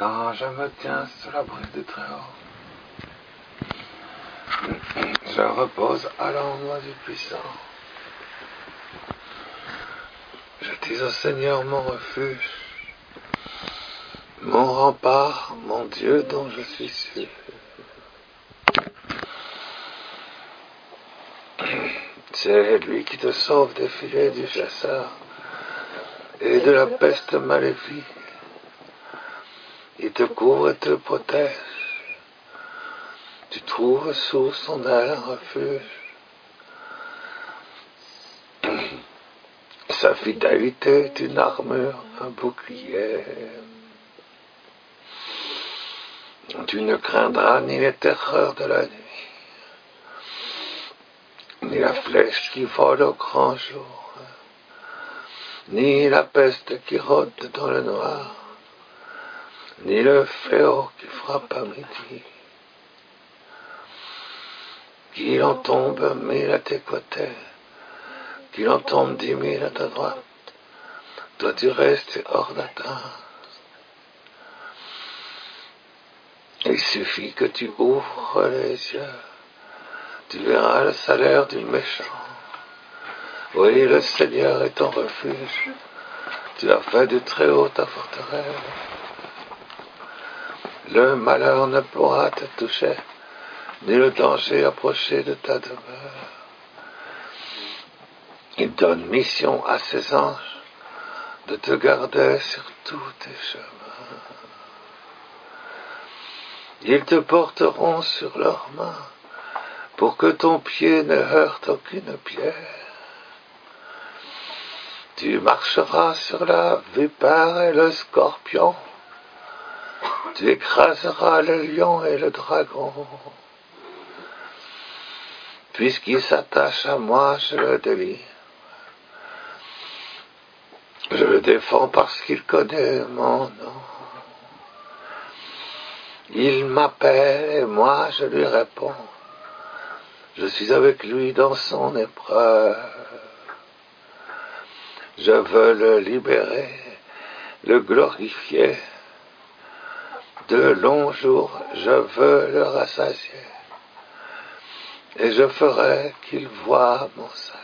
Quand je me tiens sous l'abri du Très-Haut, je repose à l'ombre du Puissant. Je dis au Seigneur mon refuge, mon rempart, mon Dieu dont je suis sûr. C'est lui qui te sauve des filets du chasseur et de la peste maléfique. Il te couvre et te protège. Tu trouves sous son aile un refuge. Sa fidélité est une armure, un bouclier. Tu ne craindras ni les terreurs de la nuit, ni la flèche qui vole au grand jour, ni la peste qui rôde dans le noir, ni le fléau qui frappe à midi. Qu'il en tombe 1000 à tes côtés, qu'il en tombe 10 000 à ta droite, toi tu restes hors d'atteinte. Il suffit que tu ouvres les yeux, tu verras le salaire du méchant. Oui, le Seigneur est ton refuge, tu as fait du Très-Haut ta forteresse. Le malheur ne pourra te toucher, ni le danger approcher de ta demeure. Il donne mission à ses anges de te garder sur tous tes chemins. Ils te porteront sur leurs mains pour que ton pied ne heurte aucune pierre. Tu marcheras sur la vipère et le scorpion. Tu écraseras le lion et le dragon. Puisqu'il s'attache à moi, je le délivre. Je le défends parce qu'il connaît mon nom. Il m'appelle et moi je lui réponds. Je suis avec lui dans son épreuve. Je veux le libérer, le glorifier. De longs jours, je veux le rassasier. Et je ferai qu'il voie mon salut.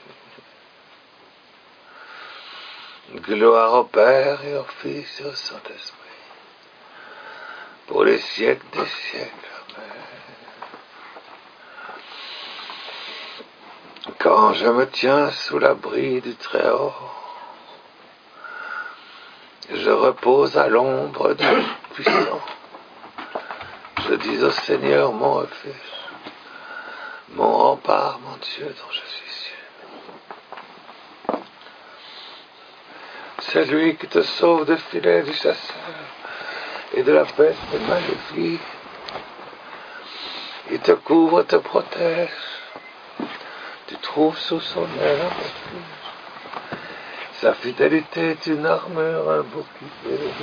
Gloire au Père et au Fils et au Saint-Esprit, pour les siècles des siècles. Amen. Quand je me tiens sous l'abri du Très-Haut, je repose à l'ombre du Puissant. Je dis au Seigneur mon refuge, mon rempart, mon Dieu dont je suis sûr. C'est lui qui te sauve des filets du chasseur et de la peste maléfique. Il te couvre et te protège. Tu trouves sous son aile un refuge. Sa fidélité est une armure, un bouclier.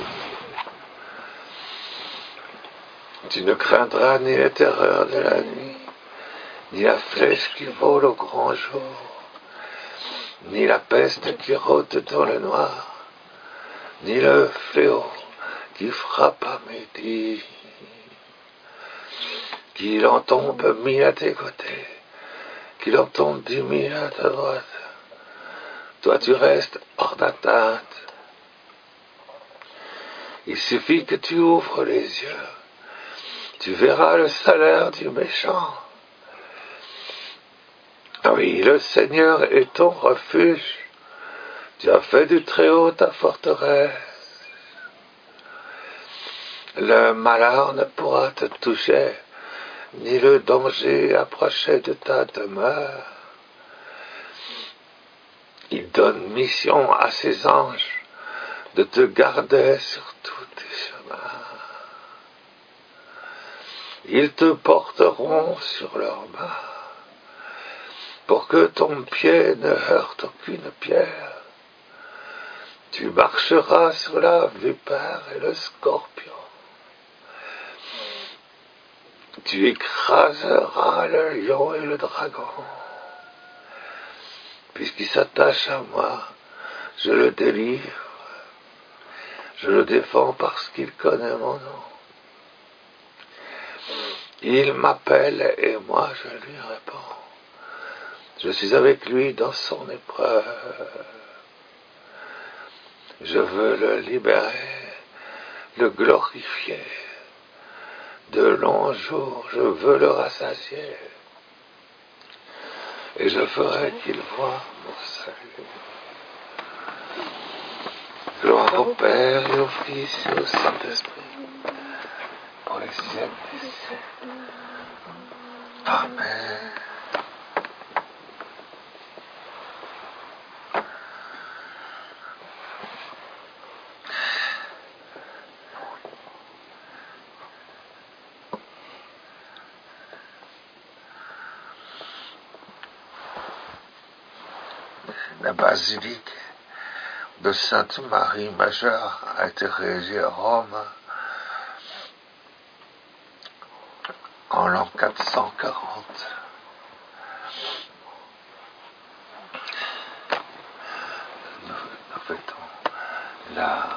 Tu ne craindras ni les terreurs de la nuit, ni la flèche qui vole au grand jour, ni la peste qui rôde dans le noir, ni le fléau qui frappe à midi. Qu'il en tombe 1000 à tes côtés, qu'il en tombe 10 000 à ta droite, toi tu restes hors d'atteinte. Il suffit que tu ouvres les yeux, tu verras le salaire du méchant. Oui, le Seigneur est ton refuge, tu as fait du Très-Haut ta forteresse. Le malheur ne pourra te toucher, ni le danger approcher de ta demeure. Il donne mission à ses anges de te garder sur tous tes chemins. Ils te porteront sur leurs mains pour que ton pied ne heurte aucune pierre. Tu marcheras sur la vipère et le scorpion. Tu écraseras le lion et le dragon. Puisqu'il s'attache à moi, je le délivre. Je le défends parce qu'il connaît mon nom. Il m'appelle et moi je lui réponds. Je suis avec lui dans son épreuve. Je veux le libérer, le glorifier. De longs jours, je veux le rassasier. Et je ferai qu'il voie mon salut. Gloire au Père et au Fils et au Saint-Esprit, pour les siècles des siècles. Amen. La basilique de Sainte Marie Majeure a été érigée à Rome en l'an 440. Nous fêtons la...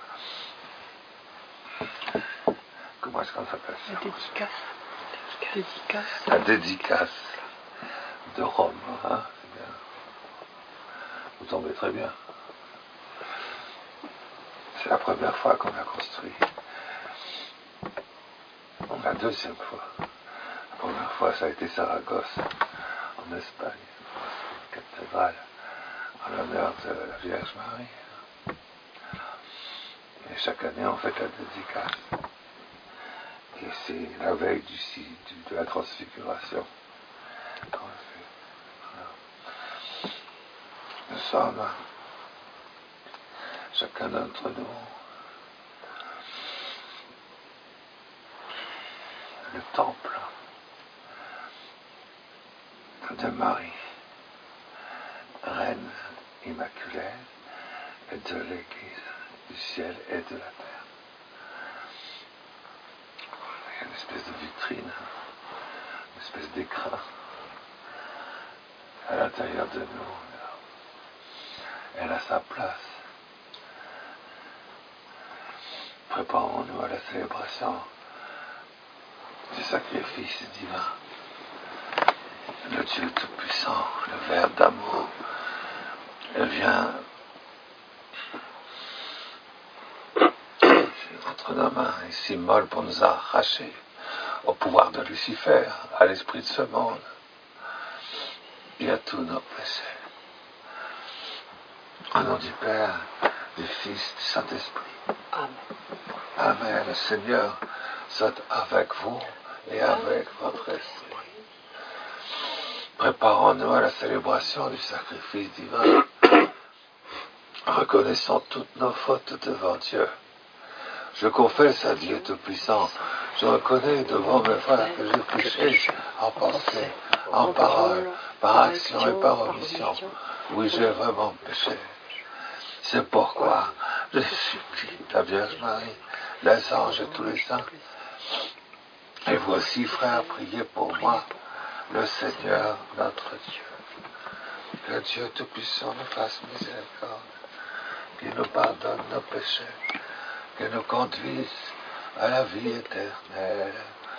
Comment est-ce qu'on s'appelle ça? La dédicace de Rome. Hein, c'est bien. Vous tombez très bien. C'est la première fois qu'on a construit. La deuxième fois. La première fois, ça a été Saragosse, en Espagne. Une cathédrale en l'honneur de la Vierge Marie. Et chaque année, on fait la dédicace. Et c'est la veille de la transfiguration qu'on le fait. Voilà. Nous sommes, chacun d'entre nous, le temple de Marie, Reine immaculée et de l'Église du ciel et de la terre. Il y a une espèce de vitrine, une espèce d'écran à l'intérieur de nous. Elle a sa place. Préparons-nous à la célébration du sacrifice divin. Le Dieu Tout-Puissant, le Verbe d'amour, vient entre nos mains et s'immole pour nous arracher au pouvoir de Lucifer, à l'esprit de ce monde et à tous nos péchés. Au nom du Père, du Fils, du Saint-Esprit. Amen. Amen. Le Seigneur soit avec vous et avec votre esprit. Préparons-nous à la célébration du sacrifice divin, reconnaissant toutes nos fautes devant Dieu. Je confesse à Dieu Tout-Puissant, je reconnais devant mes frères que j'ai péché en pensée, en parole, par action et par omission. Oui, j'ai vraiment péché. C'est pourquoi je supplie la Vierge Marie, les anges et tous les saints. Et vous aussi, frères, priez pour moi, le Seigneur notre Dieu. Que Dieu Tout-Puissant nous fasse miséricorde, qu'il nous pardonne nos péchés, qu'il nous conduise à la vie éternelle.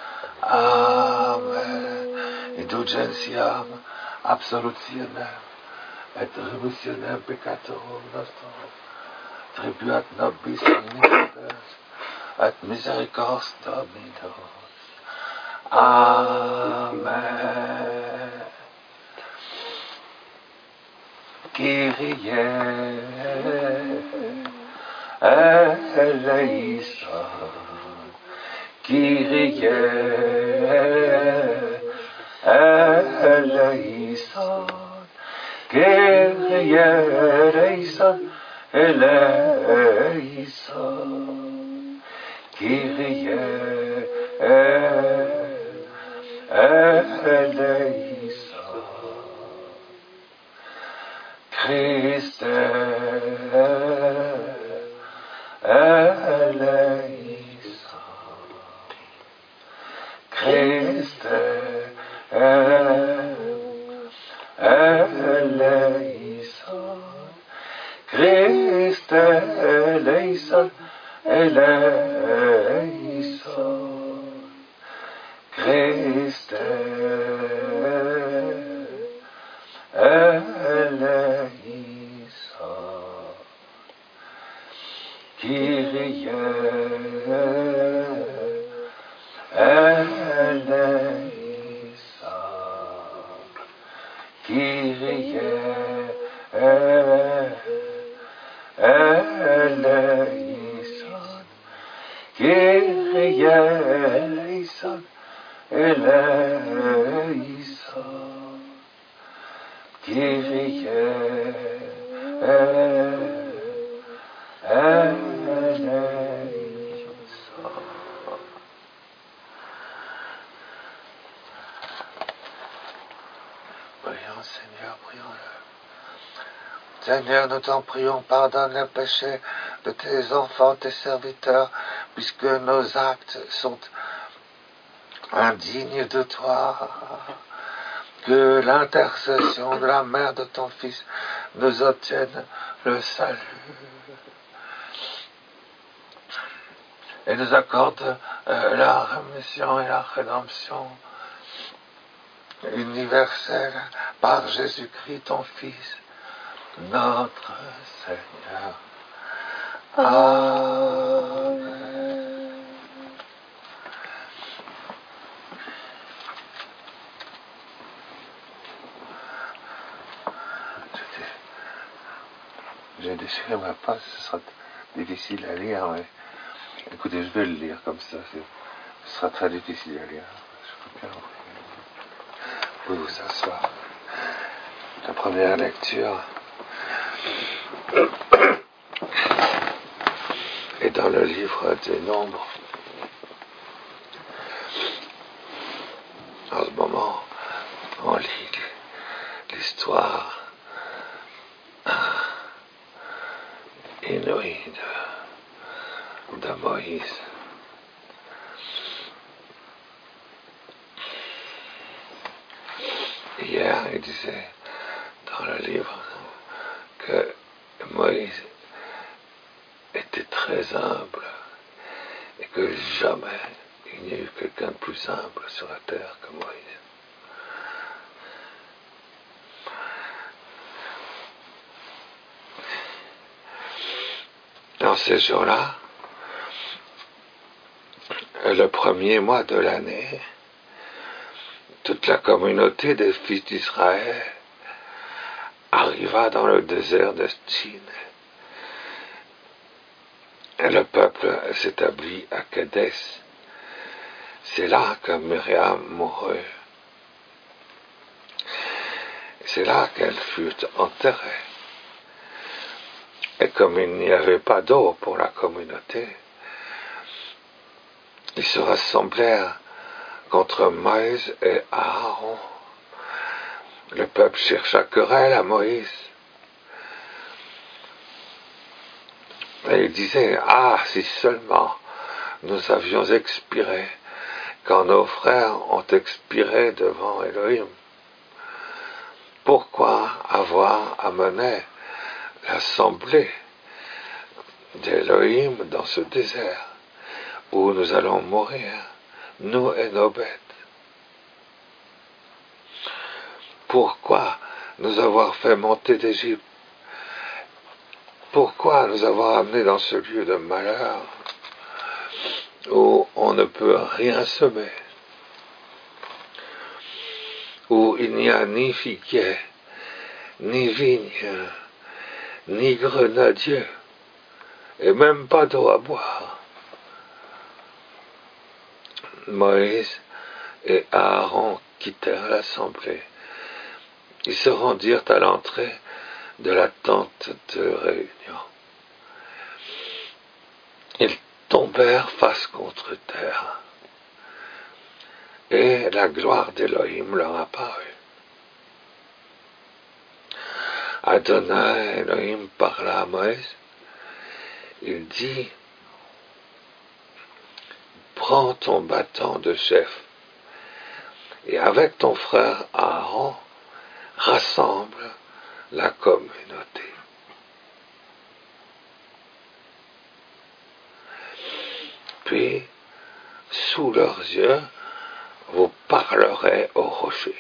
Amen. Indulgentiam absolutionem et remissionem peccatorum nostrum, tribuat nobis omnipotens et misericordias Dominus. Amen. Kyrie eleison, Kyrie eleison, Kyrie eleison, eleison, Kyrie eleison, Christe eleison, Christe eleison, Christe eleison, Kyrie eleison, eleison, Kyrie eleison. Prions, Seigneur, prions-le. Seigneur, nous t'en prions, pardonne les péchés de tes enfants, tes serviteurs, puisque nos actes sont indignes de toi. Que l'intercession de la mère de ton Fils nous obtienne le salut et nous accorde la rémission et la rédemption universelle par Jésus-Christ, ton Fils, notre Seigneur. Amen. J'ai déchiré ma page, ce sera difficile à lire, mais écoutez, je vais le lire comme ça, ce sera très difficile à lire. Je peux bien vous asseoir. La première lecture est dans le livre des Nombres. En ce moment, on lit l'histoire inouïe de Moïse. Hier, il disait dans le livre que Moïse était très humble et que jamais il n'y a eu quelqu'un de plus humble sur la terre que Moïse. Dans ces jours-là, le premier mois de l'année, toute la communauté des fils d'Israël arriva dans le désert de Tsin. Et le peuple s'établit à Kadès. C'est là que Myriam mourut. C'est là qu'elle fut enterrée. Et comme il n'y avait pas d'eau pour la communauté, ils se rassemblèrent contre Moïse et Aaron. Le peuple chercha querelle à Moïse. Et il disait, ah, si seulement nous avions expiré quand nos frères ont expiré devant Elohim. Pourquoi avoir amené l'assemblée d'Elohim dans ce désert où nous allons mourir, nous et nos bêtes? Pourquoi nous avoir fait monter d'Égypte? Pourquoi nous avoir amenés dans ce lieu de malheur où on ne peut rien semer, où il n'y a ni figuier, ni vigne, ni grenadier, et même pas d'eau à boire? Moïse et Aaron quittèrent l'assemblée. Ils se rendirent à l'entrée de la tente de réunion. Ils tombèrent face contre terre, et la gloire d'Élohim leur apparut. Adonai Elohim parla à Moïse. Il dit, prends ton bâton de chef, et avec ton frère Aaron, rassemble la communauté. Puis, sous leurs yeux, vous parlerez au rocher.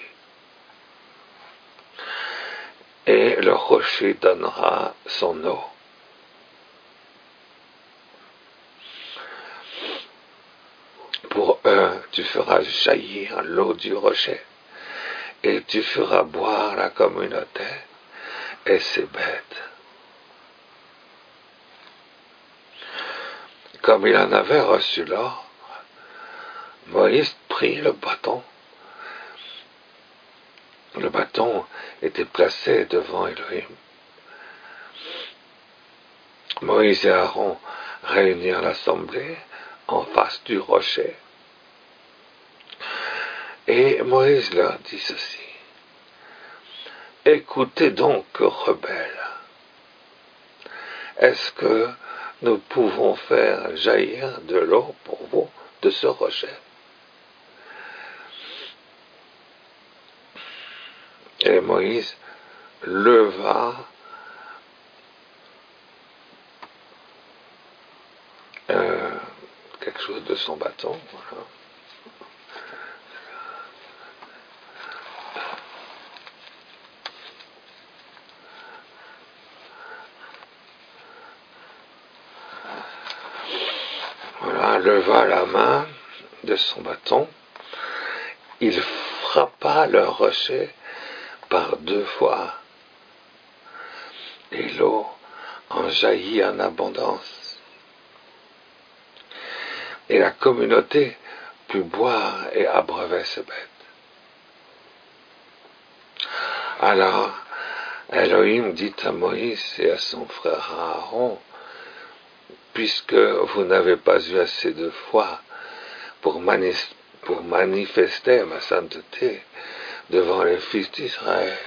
Et le rocher donnera son eau. Pour eux, tu feras jaillir l'eau du rocher, et tu feras boire la communauté et ses bêtes. comme il en avait reçu l'ordre, Moïse prit le bâton. Le bâton était placé devant Elohim. Moïse et Aaron réunirent l'assemblée en face du rocher. Et Moïse leur dit ceci: écoutez donc, rebelles, est-ce que nous pouvons faire jaillir de l'eau pour vous de ce rocher? Et Moïse leva quelque chose de son bâton, voilà. Voilà, leva la main de son bâton, il frappa le rocher par 2 fois, et l'eau en jaillit en abondance. Et la communauté put boire et abreuver ses bêtes. Alors Elohim dit à Moïse et à son frère Aaron: puisque vous n'avez pas eu assez de foi pour manifester ma sainteté devant les fils d'Israël,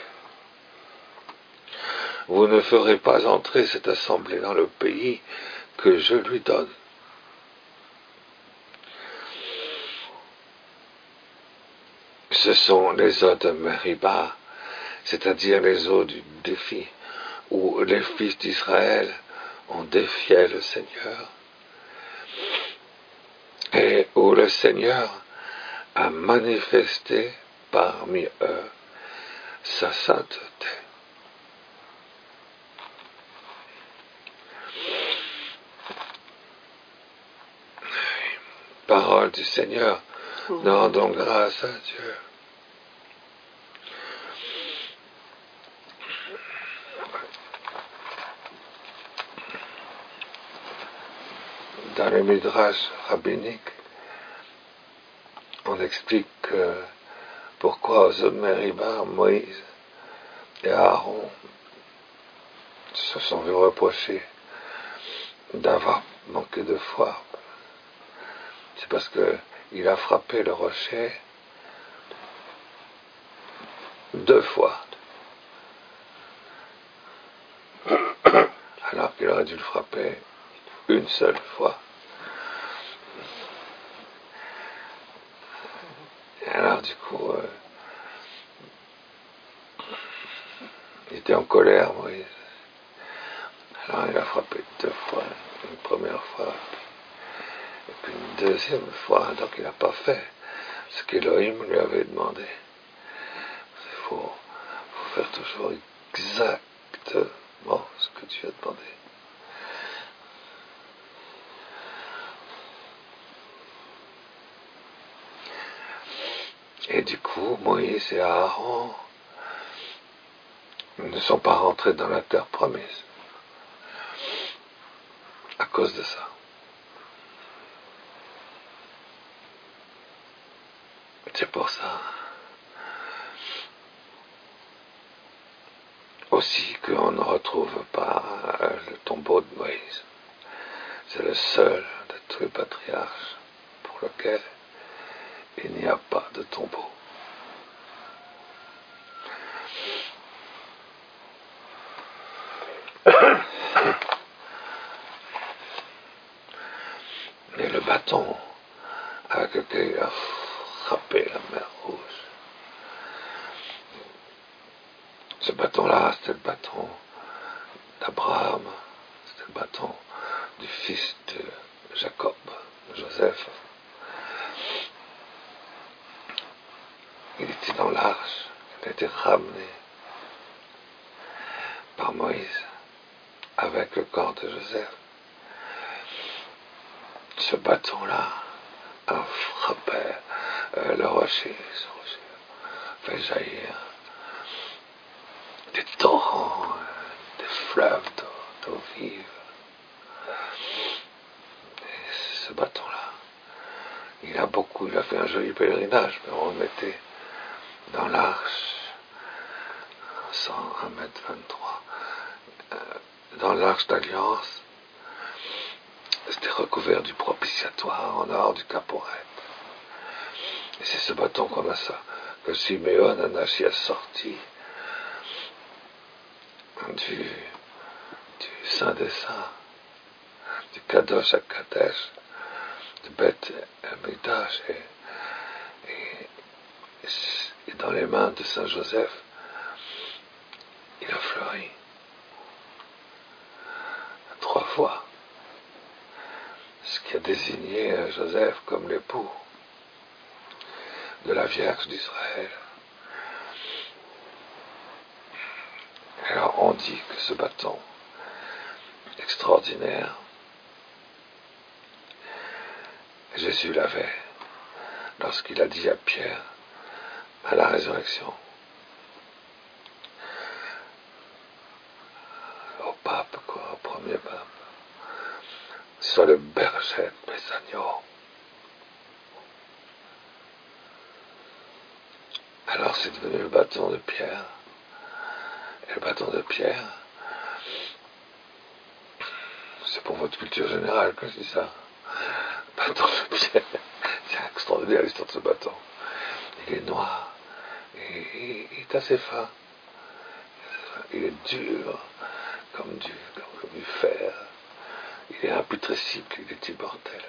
vous ne ferez pas entrer cette assemblée dans le pays que je lui donne. Ce sont les eaux de Meriba, c'est-à-dire les eaux du défi, où les fils d'Israël ont défié le Seigneur, et où le Seigneur a manifesté parmi eux sa sainteté. Parole du Seigneur, nous rendons grâce à Dieu. Dans le Midrash rabbinique, on explique pourquoi aux eaux de Meriba, Moïse et Aaron se sont vus reprocher d'avoir manqué de foi. C'est parce qu'il a frappé le rocher 2 fois, alors qu'il aurait dû le frapper une seule fois. Et alors du coup, il était en colère, Moïse. Alors il a frappé 2 fois, une première fois, et puis une deuxième fois, donc il n'a pas fait ce qu'Élohim lui avait demandé. Il faut faire toujours exactement ce que tu as demandé. Et du coup, Moïse et Aaron ne sont pas rentrés dans la terre promise à cause de ça. C'est pour ça aussi qu'on ne retrouve pas le tombeau de Moïse. C'est le seul de tous les patriarches pour lequel il n'y a pas de tombeau. Et le bâton avec lequel il a frappé la mer Rouge, ce bâton-là, c'était le bâton d'Abraham, c'était le bâton du fils de Jacob, de Joseph. Il était dans l'arche, il a été ramené par Moïse avec le corps de Joseph. Ce bâton-là a frappé le rocher, ce rocher fait jaillir des torrents, des fleuves d'eau vive. Et ce bâton-là. Il a fait un joli pèlerinage, mais on le mettait dans l'arche, 101 mètre 23, dans l'arche d'alliance. C'était recouvert du propitiatoire en or du caporette. Et c'est ce bâton qu'on a ça, que Simeon Anachi a sorti du Saint des Saints, du Kadosh à Kadesh, de Beth Amikdash, et dans les mains de Saint Joseph, il a fleuri 3 fois, ce qui a désigné Joseph comme l'époux de la Vierge d'Israël. Alors on dit que ce bâton extraordinaire, Jésus l'avait lorsqu'il a dit à Pierre à la résurrection, au pape, au premier pape, sois le berger de mes agneaux. Alors c'est devenu le bâton de Pierre. Et le bâton de Pierre, c'est pour votre culture générale que je dis ça. Le bâton de Pierre, c'est extraordinaire l'histoire de ce bâton. Il est noir, et il est assez fin. Il est dur, comme du fer. Il est imputrescible, il est immortel.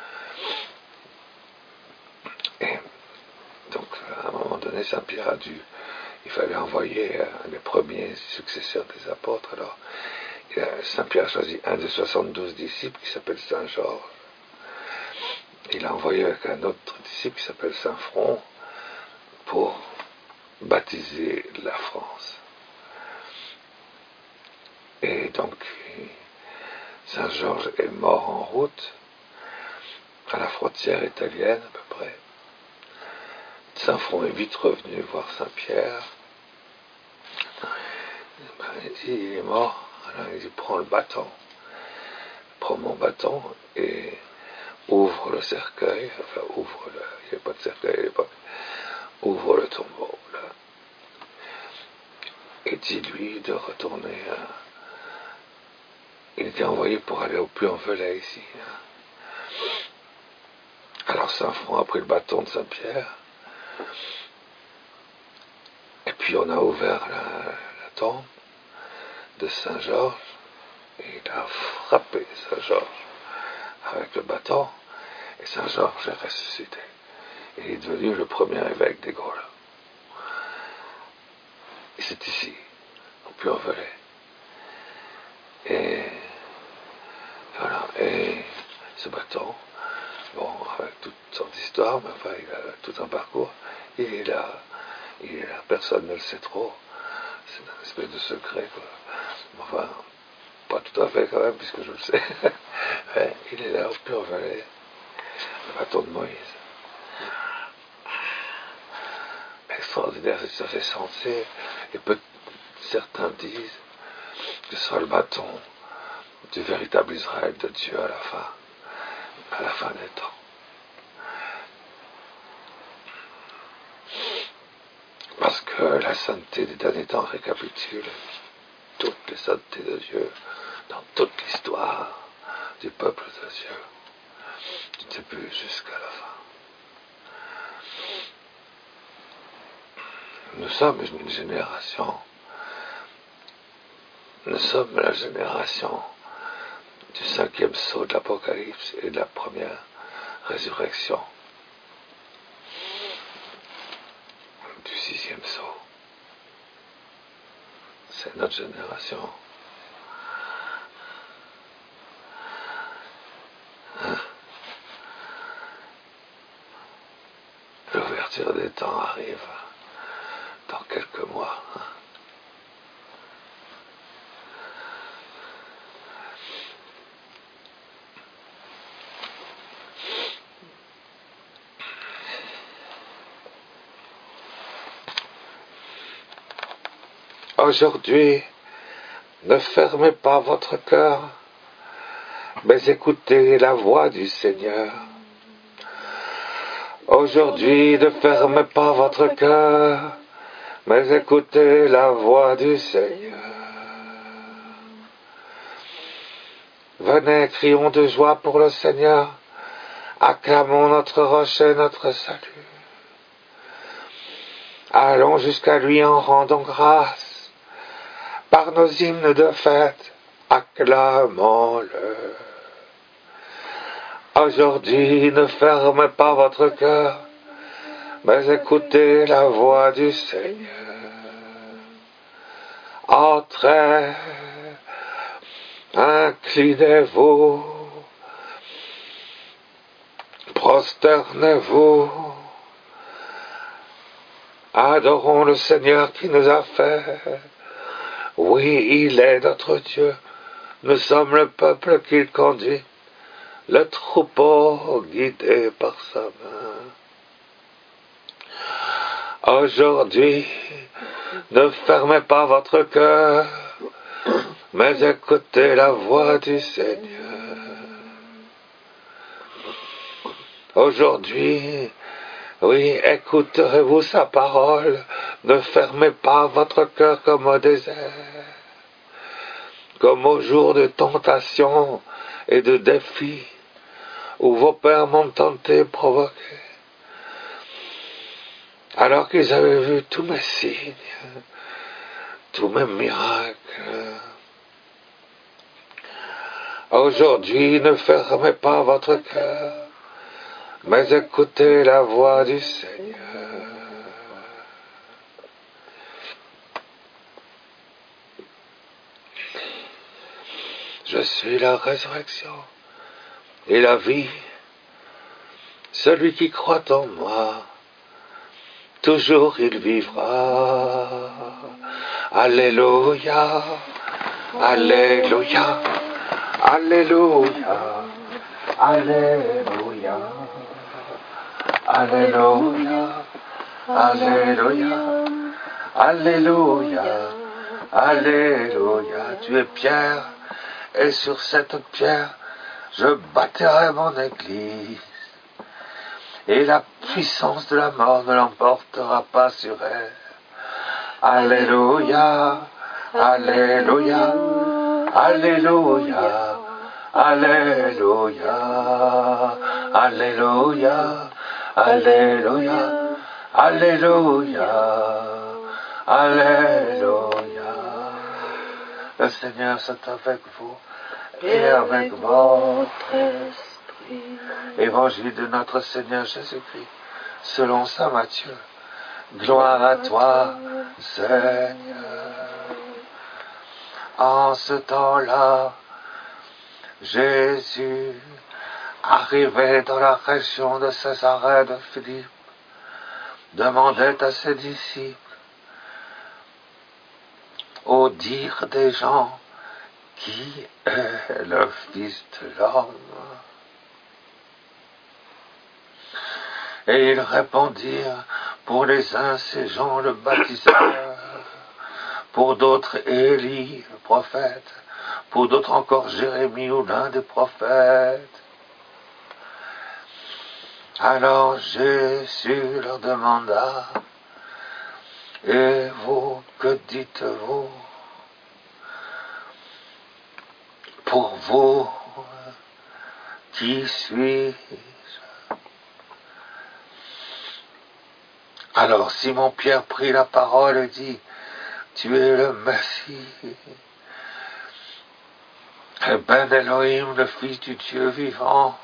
Et donc, à un moment donné, Saint-Pierre il fallait envoyer les premiers successeurs des apôtres. Alors, Saint-Pierre a choisi un des 72 disciples qui s'appelle Saint-Georges. Il a envoyé avec un autre disciple qui s'appelle Saint-Front pour baptiser la France. Et donc, Saint-Georges est mort en route, à la frontière italienne à peu près. Saint-Front est vite revenu voir Saint-Pierre. Il dit, il est mort. Alors il dit, prends le bâton. Prends mon bâton et ouvre le cercueil. Enfin, il n'y avait pas de cercueil à l'époque. Ouvre le tombeau. Là. Et dis-lui de retourner. Il était envoyé pour aller au Puy-en-Velay ici. Alors Saint-Front a pris le bâton de Saint-Pierre. Et puis on a ouvert la tombe de Saint-Georges. Et il a frappé Saint-Georges avec le bâton. Et Saint-Georges est ressuscité. Et il est devenu le premier évêque des Gaules. Et c'est ici, au Puy-en-Velay. Et voilà. Et ce bâton, bon, avec toutes sortes d'histoires, mais enfin, il a tout un parcours. Il est là, personne ne le sait trop. C'est une espèce de secret, quoi. Enfin, pas tout à fait quand même, puisque je le sais. Mais il est là, au Puy-en-Velay, le bâton de Moïse. Extraordinaire, c'est tout à fait sensé. Et certains disent que ce sera le bâton du véritable Israël de Dieu à la fin des temps. Parce que la sainteté des derniers temps récapitule toutes les saintetés de Dieu dans toute l'histoire du peuple de Dieu, du début jusqu'à la fin. Nous sommes une génération, nous sommes la génération du 5e sceau de l'Apocalypse et de la première résurrection, du 6e sceau. C'est notre génération. L'ouverture des temps arrive dans quelques mois. Aujourd'hui, ne fermez pas votre cœur mais écoutez la voix du Seigneur. Aujourd'hui, ne fermez pas votre cœur, mais écoutez la voix du Seigneur. Venez, crions de joie pour le Seigneur, acclamons notre rocher, notre salut. Allons jusqu'à lui en rendant grâce, par nos hymnes de fête, acclamons-le. Aujourd'hui, ne fermez pas votre cœur, mais écoutez la voix du Seigneur. Entrez, inclinez-vous, prosternez-vous, adorons le Seigneur qui nous a fait. Oui, il est notre Dieu, nous sommes le peuple qu'il conduit, le troupeau guidé par sa main. Aujourd'hui, ne fermez pas votre cœur, mais écoutez la voix du Seigneur. Aujourd'hui, oui, écouterez-vous sa parole, ne fermez pas votre cœur comme au désert, comme au jour de tentation et de défi, où vos pères m'ont tenté, provoqué, alors qu'ils avaient vu tous mes signes, tous mes miracles. Aujourd'hui, ne fermez pas votre cœur, mais écoutez la voix du Seigneur. Je suis la résurrection et la vie. Celui qui croit en moi, toujours il vivra. Alléluia, Alléluia, Alléluia, Alléluia, Alléluia, Alléluia, Alléluia, Alléluia. Tu es pierre, et sur cette pierre, je bâtirai mon église. Et la puissance de la mort ne l'emportera pas sur elle. Alléluia, Alléluia, Alléluia, Alléluia, Alléluia, Alléluia, Alléluia, Alléluia. Le Seigneur soit avec vous et avec votre esprit. Évangile de notre Seigneur Jésus-Christ, selon saint Matthieu. Gloire à toi, Seigneur. En ce temps-là, Jésus, arrivé dans la région de Césarée de Philippe, demandait à ses disciples, au dire des gens, qui est le Fils de l'homme? Et ils répondirent, pour les uns c'est Jean le baptiseur, pour d'autres Élie le prophète, pour d'autres encore Jérémie ou l'un des prophètes. Alors Jésus leur demanda, et vous, que dites-vous? Pour vous, qui suis-je? Alors Simon-Pierre prit la parole et dit, tu es le Messie, le Ben Elohim, le Fils du Dieu vivant.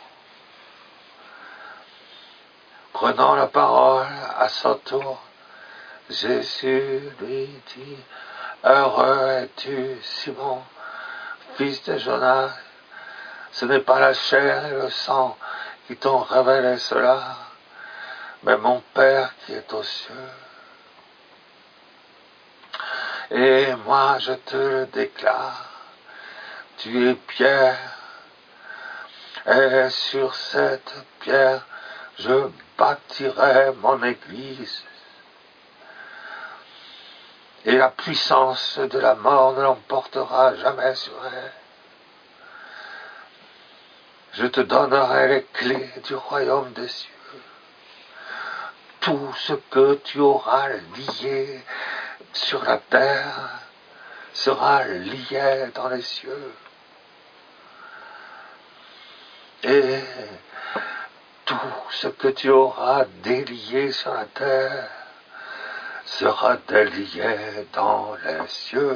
Prenant la parole à son tour, Jésus lui dit, heureux es-tu, Simon, fils de Jonas, ce n'est pas la chair et le sang qui t'ont révélé cela, mais mon Père qui est aux cieux. Et moi je te le déclare, tu es Pierre, et sur cette pierre je bâtirai mon église, et la puissance de la mort ne l'emportera jamais sur elle. Je te donnerai les clés du royaume des cieux. Tout ce que tu auras lié sur la terre sera lié dans les cieux. Et tout ce que tu auras délié sur la terre sera délié dans les cieux.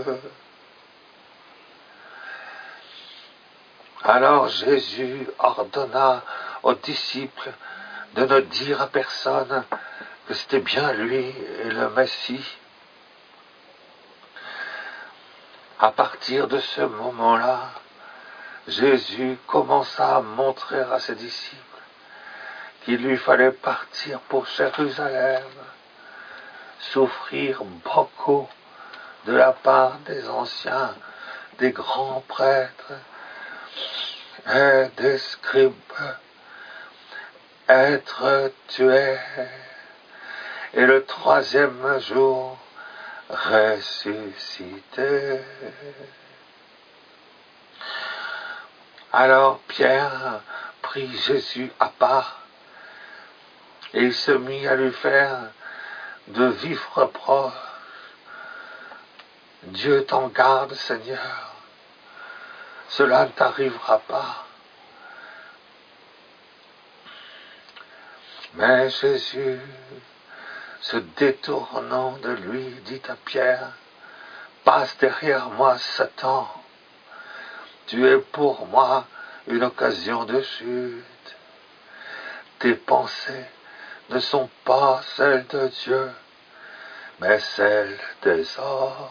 Alors Jésus ordonna aux disciples de ne dire à personne que c'était bien lui et le Messie. À partir de ce moment-là, Jésus commença à montrer à ses disciples qu'il lui fallait partir pour Jérusalem, souffrir beaucoup de la part des anciens, des grands prêtres et des scribes, être tué, et le troisième jour ressuscité. Alors Pierre prit Jésus à part et il se mit à lui faire de vifs reproches. Dieu t'en garde, Seigneur, cela ne t'arrivera pas. Mais Jésus, se détournant de lui, dit à Pierre, passe derrière moi, Satan, tu es pour moi une occasion de chute. Tes pensées ne sont pas celles de Dieu, mais celles des hommes.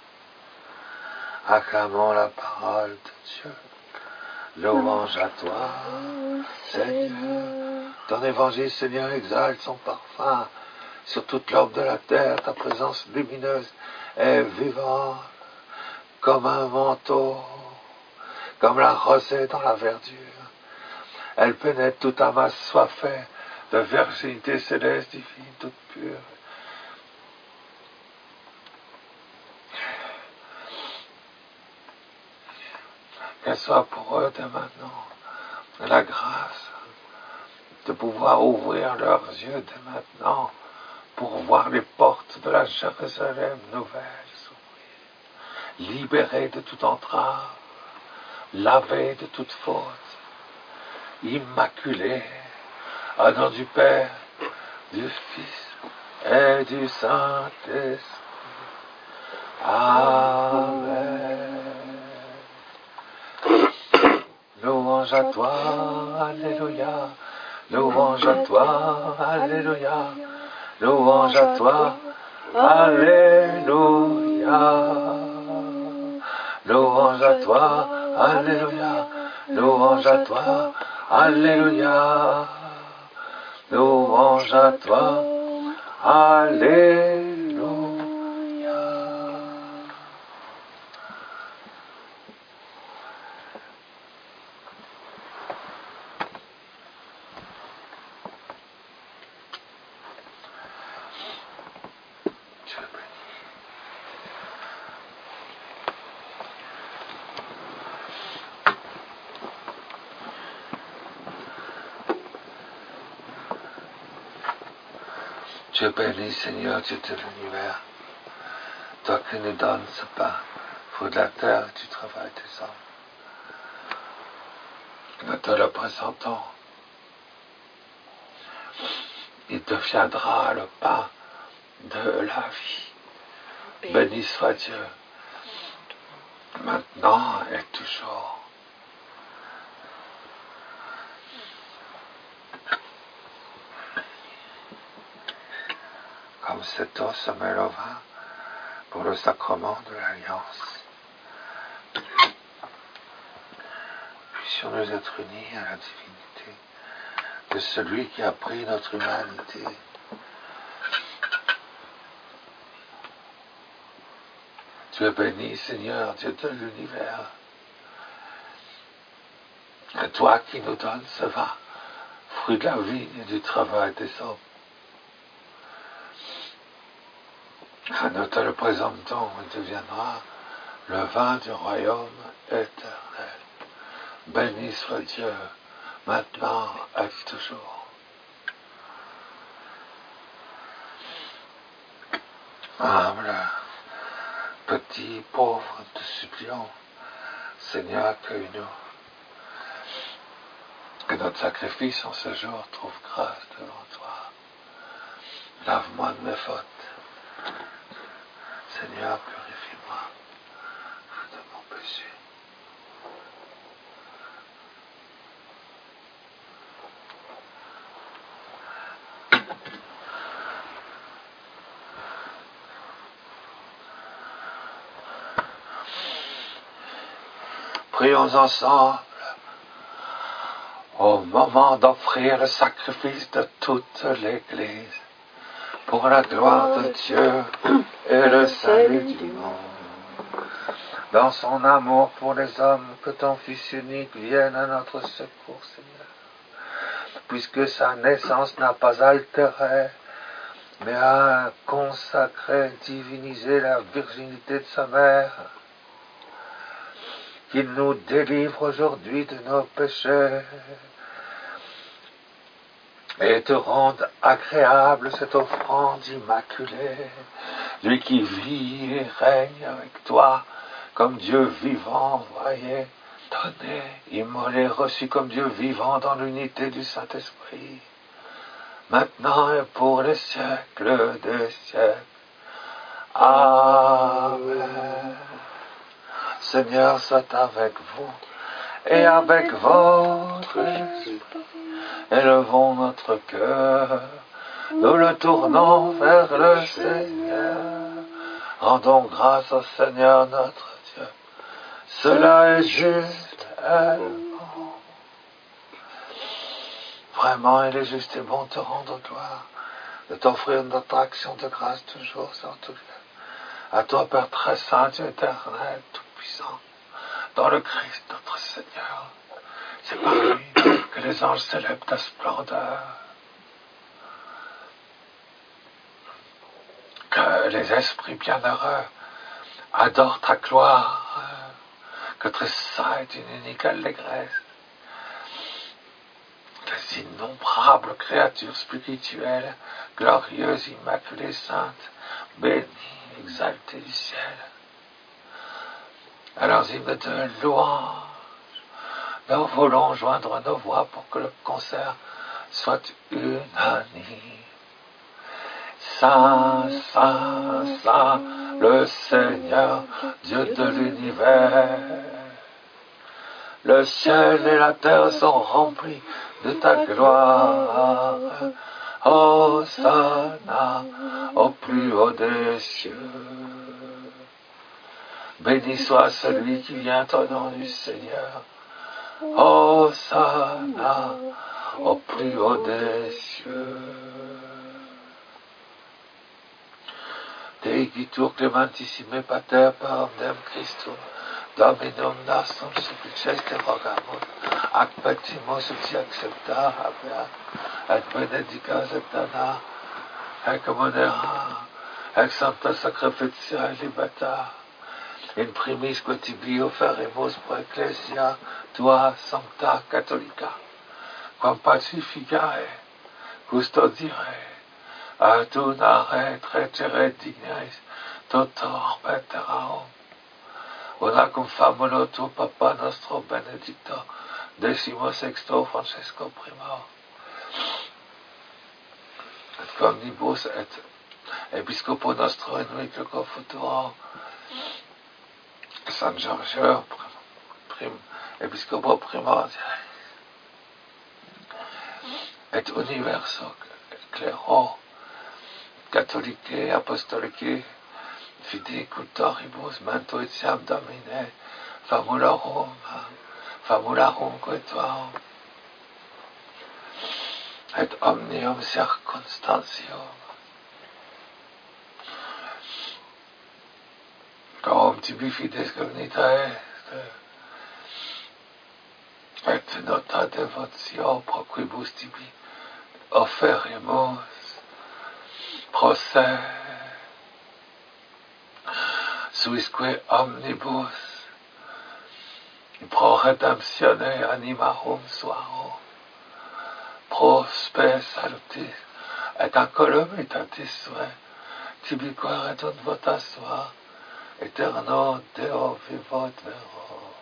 Acclamons la parole de Dieu. Louange à toi, Seigneur. Ton évangile, Seigneur, exalte son parfum sur toute l'orbe de la terre. Ta présence lumineuse est vivante comme un manteau, comme la rosée dans la verdure. Elle pénètre toute âme assoiffée de virginité céleste, divine, toute pure. Qu'elle soit pour eux dès maintenant la grâce de pouvoir ouvrir leurs yeux dès maintenant pour voir les portes de la Jérusalem nouvelle s'ouvrir, libérés de toute entrave, lavés de toute faute, immaculés, au nom du Père, du Fils et du Saint-Esprit. Amen. Louange à toi, alléluia. Louange à toi, alléluia. Louange à toi, alléluia. Louange à toi, alléluia. Louange à toi, alléluia. Louange à toi, alléluia. Dieu béni, Seigneur, Dieu de l'univers, toi qui nous donnes ce pain, fruit de la terre et du travail des hommes. Nous te le présentons. Il deviendra le pain de la vie. Béni soit Dieu, maintenant et toujours. Comme cette eau se mêle au vin pour le sacrement de l'Alliance. Puissions nous être unis à la divinité de celui qui a pris notre humanité. Tu es béni, Seigneur, Dieu de l'univers. Et toi qui nous donnes ce vin, fruit de la vigne et du travail des hommes. Nous te le présentons, il deviendra le vin du royaume éternel. Béni soit Dieu maintenant et toujours. Humble, petit, pauvre, te supplions, Seigneur, accueille-nous. Que notre sacrifice en ce jour trouve grâce devant toi. Lave-moi de mes fautes. Seigneur, purifie-moi de mon péché. Prions ensemble au moment d'offrir le sacrifice de toute l'Église pour la gloire de Dieu et le salut du monde. Dans son amour pour les hommes, que ton Fils unique vienne à notre secours, Seigneur. Puisque sa naissance n'a pas altéré, mais a consacré, divinisé la virginité de sa mère, qu'il nous délivre aujourd'hui de nos péchés et te rende agréable cette offrande immaculée, lui qui vit et règne avec toi comme Dieu vivant, voyez, donné, immolé, reçu comme Dieu vivant dans l'unité du Saint-Esprit, maintenant et pour les siècles des siècles. Amen. Seigneur soit avec vous et avec votre esprit. Élevons notre cœur, nous le tournons vers le Seigneur. Rendons grâce au Seigneur notre Dieu. Cela est juste et bon. Vraiment, il est juste et bon de te rendre gloire, de t'offrir notre action de grâce toujours en tout lieu. À toi, Père très saint, Dieu éternel, tout-puissant, dans le Christ notre Seigneur. C'est par lui que les anges célèbrent ta splendeur, que les esprits bienheureux adorent ta gloire, que très saint est une unique allégresse. Les innombrables créatures spirituelles, glorieuses, immaculées, saintes, bénies, exaltées du ciel. À leurs hymnes de louange, nous voulons joindre nos voix pour que le concert soit unanime. Saint, Saint, Saint, le Seigneur, Dieu de l'univers. Le ciel et la terre sont remplis de ta gloire. Hosanna au plus haut des cieux. Béni soit celui qui vient au nom du Seigneur. Hosanna au plus haut des cieux. Deigitur clementissime pater panem Christum, Dominum nostrum supliceste rogamur, ac petimus ut accepta habeat, et benedicas et dona, et monera, et sancta sacrificia liberta, in primis quo tibi offeremus pro ecclesia tua sancta catholica, quam pacificae, custodire, adunare trecere dignes tutor veteraum. Una cum famulo tu Papa nostro Benedicto XVI Francesco I. Et comnibus et episcopo nostro Enrico Futuro San Giorgio episcopo primordial et universo clero catholicae apostolicae fidei cultoribus mantuitiam Domine famularum coetuam et omnium circumstantium quam tibi fides cognita et nota devotio pro quibus tibi offeremus proce suisque omnibus pro redemptione animarum suarum prosper salutis, et acolomitatis sue, tibi quaeretunt votas sua, eterno Deo vivot vero.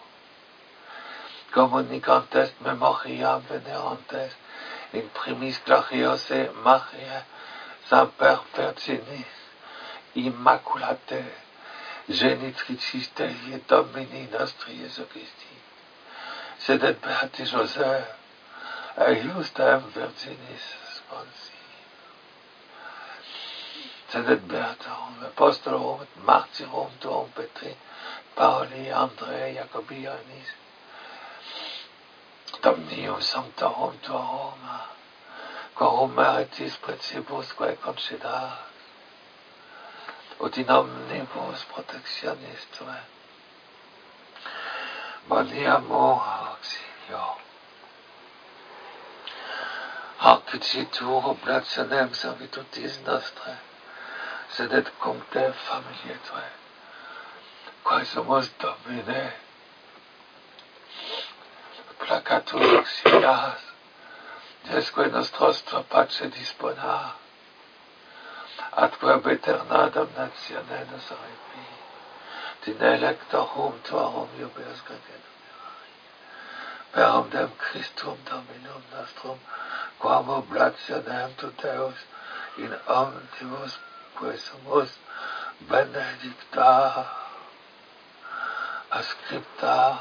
Communicant est memoriam venerantes, in primis gloriose Mariae, semper Virginis, immaculate, genitricis Dei Domini nostri Iesu Christi, sedet beati Joseph, Justem Virginis sponsi, sedet beatum apostolorum et martyrum tuum Petri, Pauli, Andrei, Jacobi, Ioannis, Domnium sanctorum tuorum, quorum meritis principusque concedat, ut in omnibus protectionis tue, boniamur auxilio. Arquicitur oblationem servitutis nostre, sedet cuncte familiae tue, quae sumus Domine, placatur auxilias, Diesque nostros tua pace dispona, atque ab aeterna damnatione nos repi, tin electorum tuorum iubeus gregedum mirari, per omnem Christum Dominum nostrum, quam oblationem tu Deus, in omnibus quesumus benedicta, ascripta,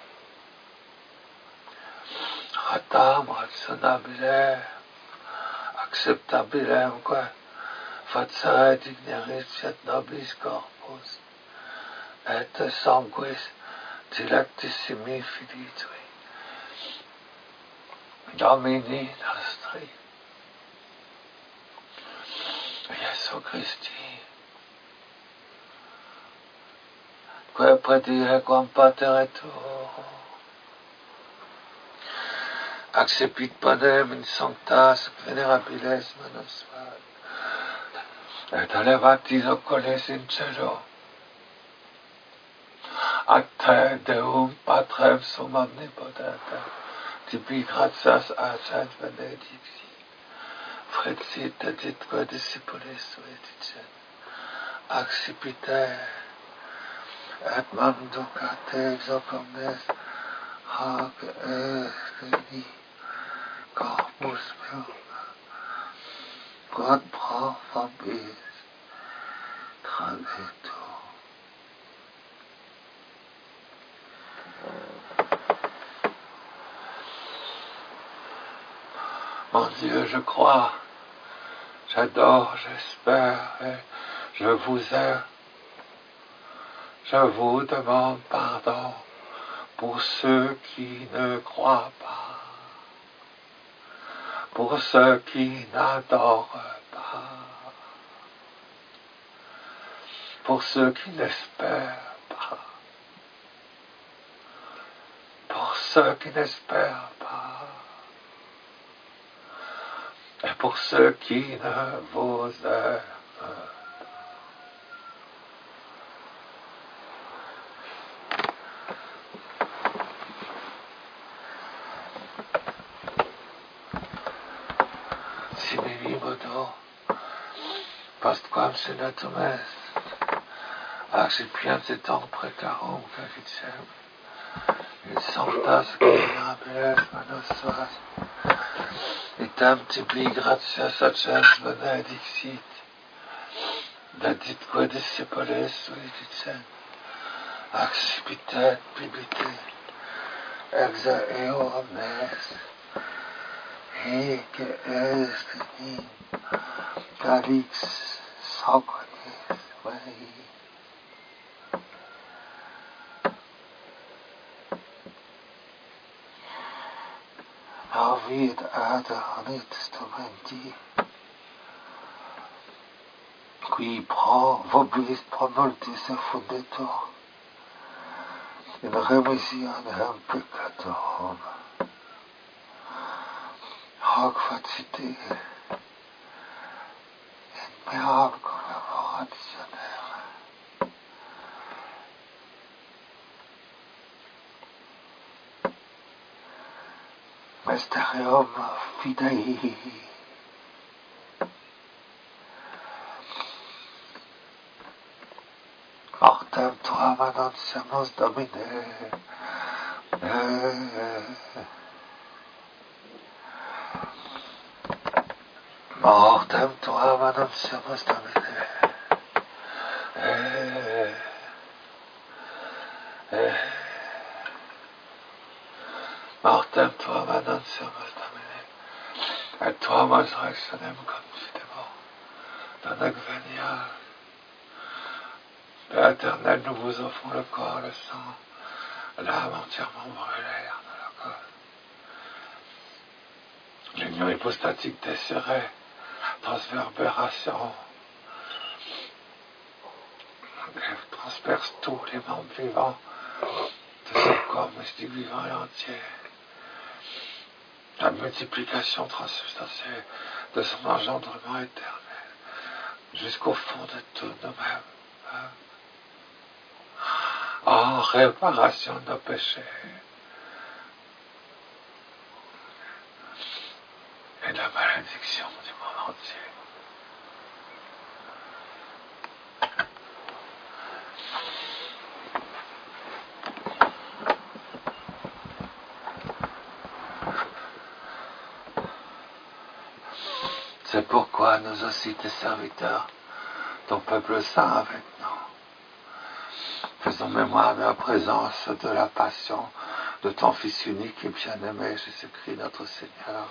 ratam rationabile, acceptabilem, facere digneris et nobis corpus, et sanguis dilectissimi filii tui, Domini nostri, Iesu Christi, quae predire quam pater et tuo, accepit panem in sanctas venerabiles manos suae, et elevatis oculis in cielo, a te Deum Patrem sum omnipotentem, tibi gratias agent benedicti, frecit editque discipulis sui dicent, accipite et manducate ex hoc omnes hoc est corpus meum, quod pro vobis tragetur. Mon Dieu, je crois, j'adore, j'espère, et je vous aime. Je vous demande pardon pour ceux qui ne croient pas, pour ceux qui n'adorent pas, pour ceux qui n'espèrent pas, pour ceux qui n'espèrent pas, et pour ceux qui ne vous aiment pas. Simili modo, postquam senatum est, accipiens et tom precarum caficem, in sanctas venerabiles manos suas, item tibi gratias agens benedixit, deditque discipulis sui dicent, accipite et bibite, exe eo omnes, hic est in calix sanguinis mei. Vid ad anit instrumenti, qui pro vobis promultis effunditur, in remissionem peccatorum, hoc facite in meam collaborationem, mysterium fidei. Mortem tuam annunciamus Domine. Mortem tuam annunciamus Domine. Mortem tuam annunciamus Domine. Et tuam resurrectionem confidemo. Donec venia. Père éternel, nous vous offrons le corps, le sang, l'âme entièrement brûlée en holocauste. L'union hypostatique désirée, transverbération, transperce tous les membres vivants de ce corps mystique vivant et entier. La multiplication transubstantielle de son engendrement éternel jusqu'au fond de tout nous-mêmes. En réparation de nos péchés et de la malédiction du monde entier. C'est pourquoi nous aussi, tes serviteurs, ton peuple saint avec nous, faisons mémoire de la présence de la passion de ton Fils unique et bien-aimé Jésus-Christ notre Seigneur,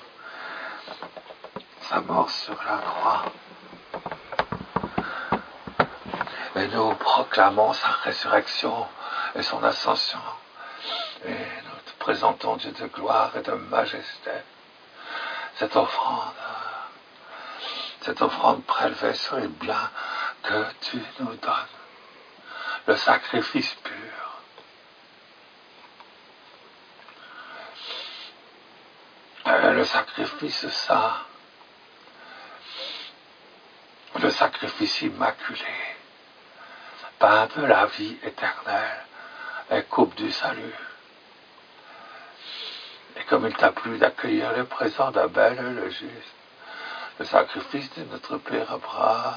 sa mort sur la croix. Et nous proclamons sa résurrection et son ascension. Et nous te présentons, Dieu de gloire et de majesté, cette offrande prélevée sur les biens que tu nous donnes, le sacrifice pur. Le sacrifice saint, le sacrifice immaculé, pain de la vie éternelle et coupe du salut. Et comme il t'a plu d'accueillir le présent d'Abel le juste, le sacrifice de notre Père Abraham,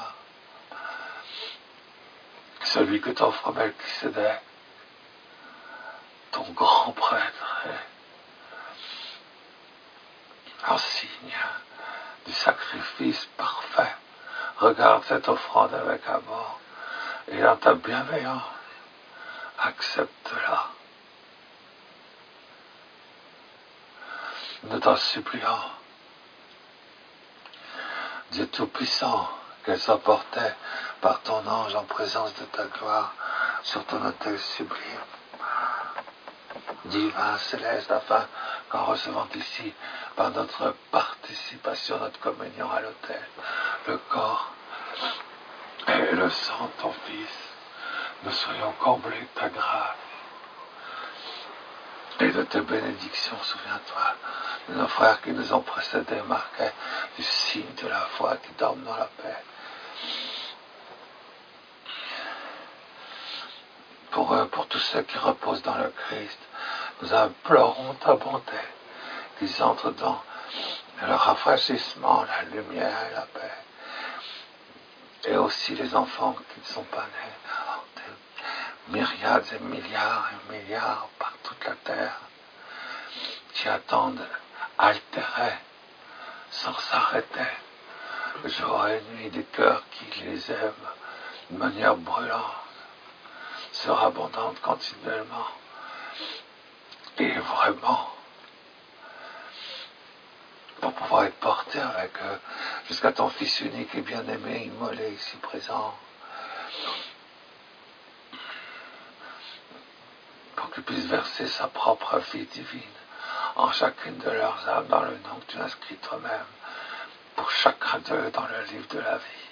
celui que t'offre Melchisédek, ton grand prêtre, en signe du sacrifice parfait. Regarde cette offrande avec amour et dans ta bienveillance, accepte-la. Nous t'en supplions, Dieu Tout-Puissant, qu'elle soit portée par ton ange en présence de ta gloire sur ton autel sublime, divin, céleste, afin qu'en recevant ici, par notre participation, notre communion à l'autel, le corps et le sang de ton Fils, nous soyons comblés de ta grâce et de tes bénédictions. Souviens-toi de nos frères qui nous ont précédés, marqués du signe de la foi, qui dorment dans la paix. Pour eux, pour tous ceux qui reposent dans le Christ, nous implorons ta bonté, qu'ils entrent dans le rafraîchissement, la lumière et la paix. Et aussi les enfants qui ne sont pas nés, des myriades et milliards par toute la terre, qui attendent altérés, sans s'arrêter, jour et nuit, des cœurs qui les aiment de manière brûlante, surabondante continuellement, et vraiment, pour pouvoir être porté avec eux jusqu'à ton Fils unique et bien-aimé, immolé ici présent, pour qu'il puisse verser sa propre vie divine en chacune de leurs âmes dans le nom que tu inscris toi-même pour chacun d'eux dans le livre de la vie.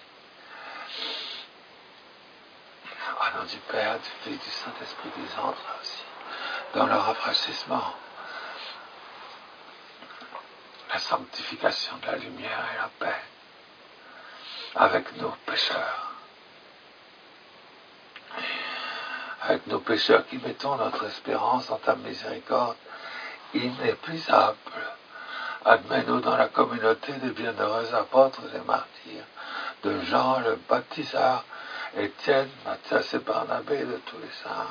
Au nom du Père, du Fils, du Saint-Esprit, qu'ils entrent aussi dans le rafraîchissement, la sanctification de la lumière et la paix avec nos pécheurs. Avec nos pécheurs qui mettons notre espérance dans ta miséricorde inépuisable, Admets-nous dans la communauté des bienheureux apôtres et martyrs, de Jean le baptiseur, Étienne, Matthias et Barnabé, de tous les saints.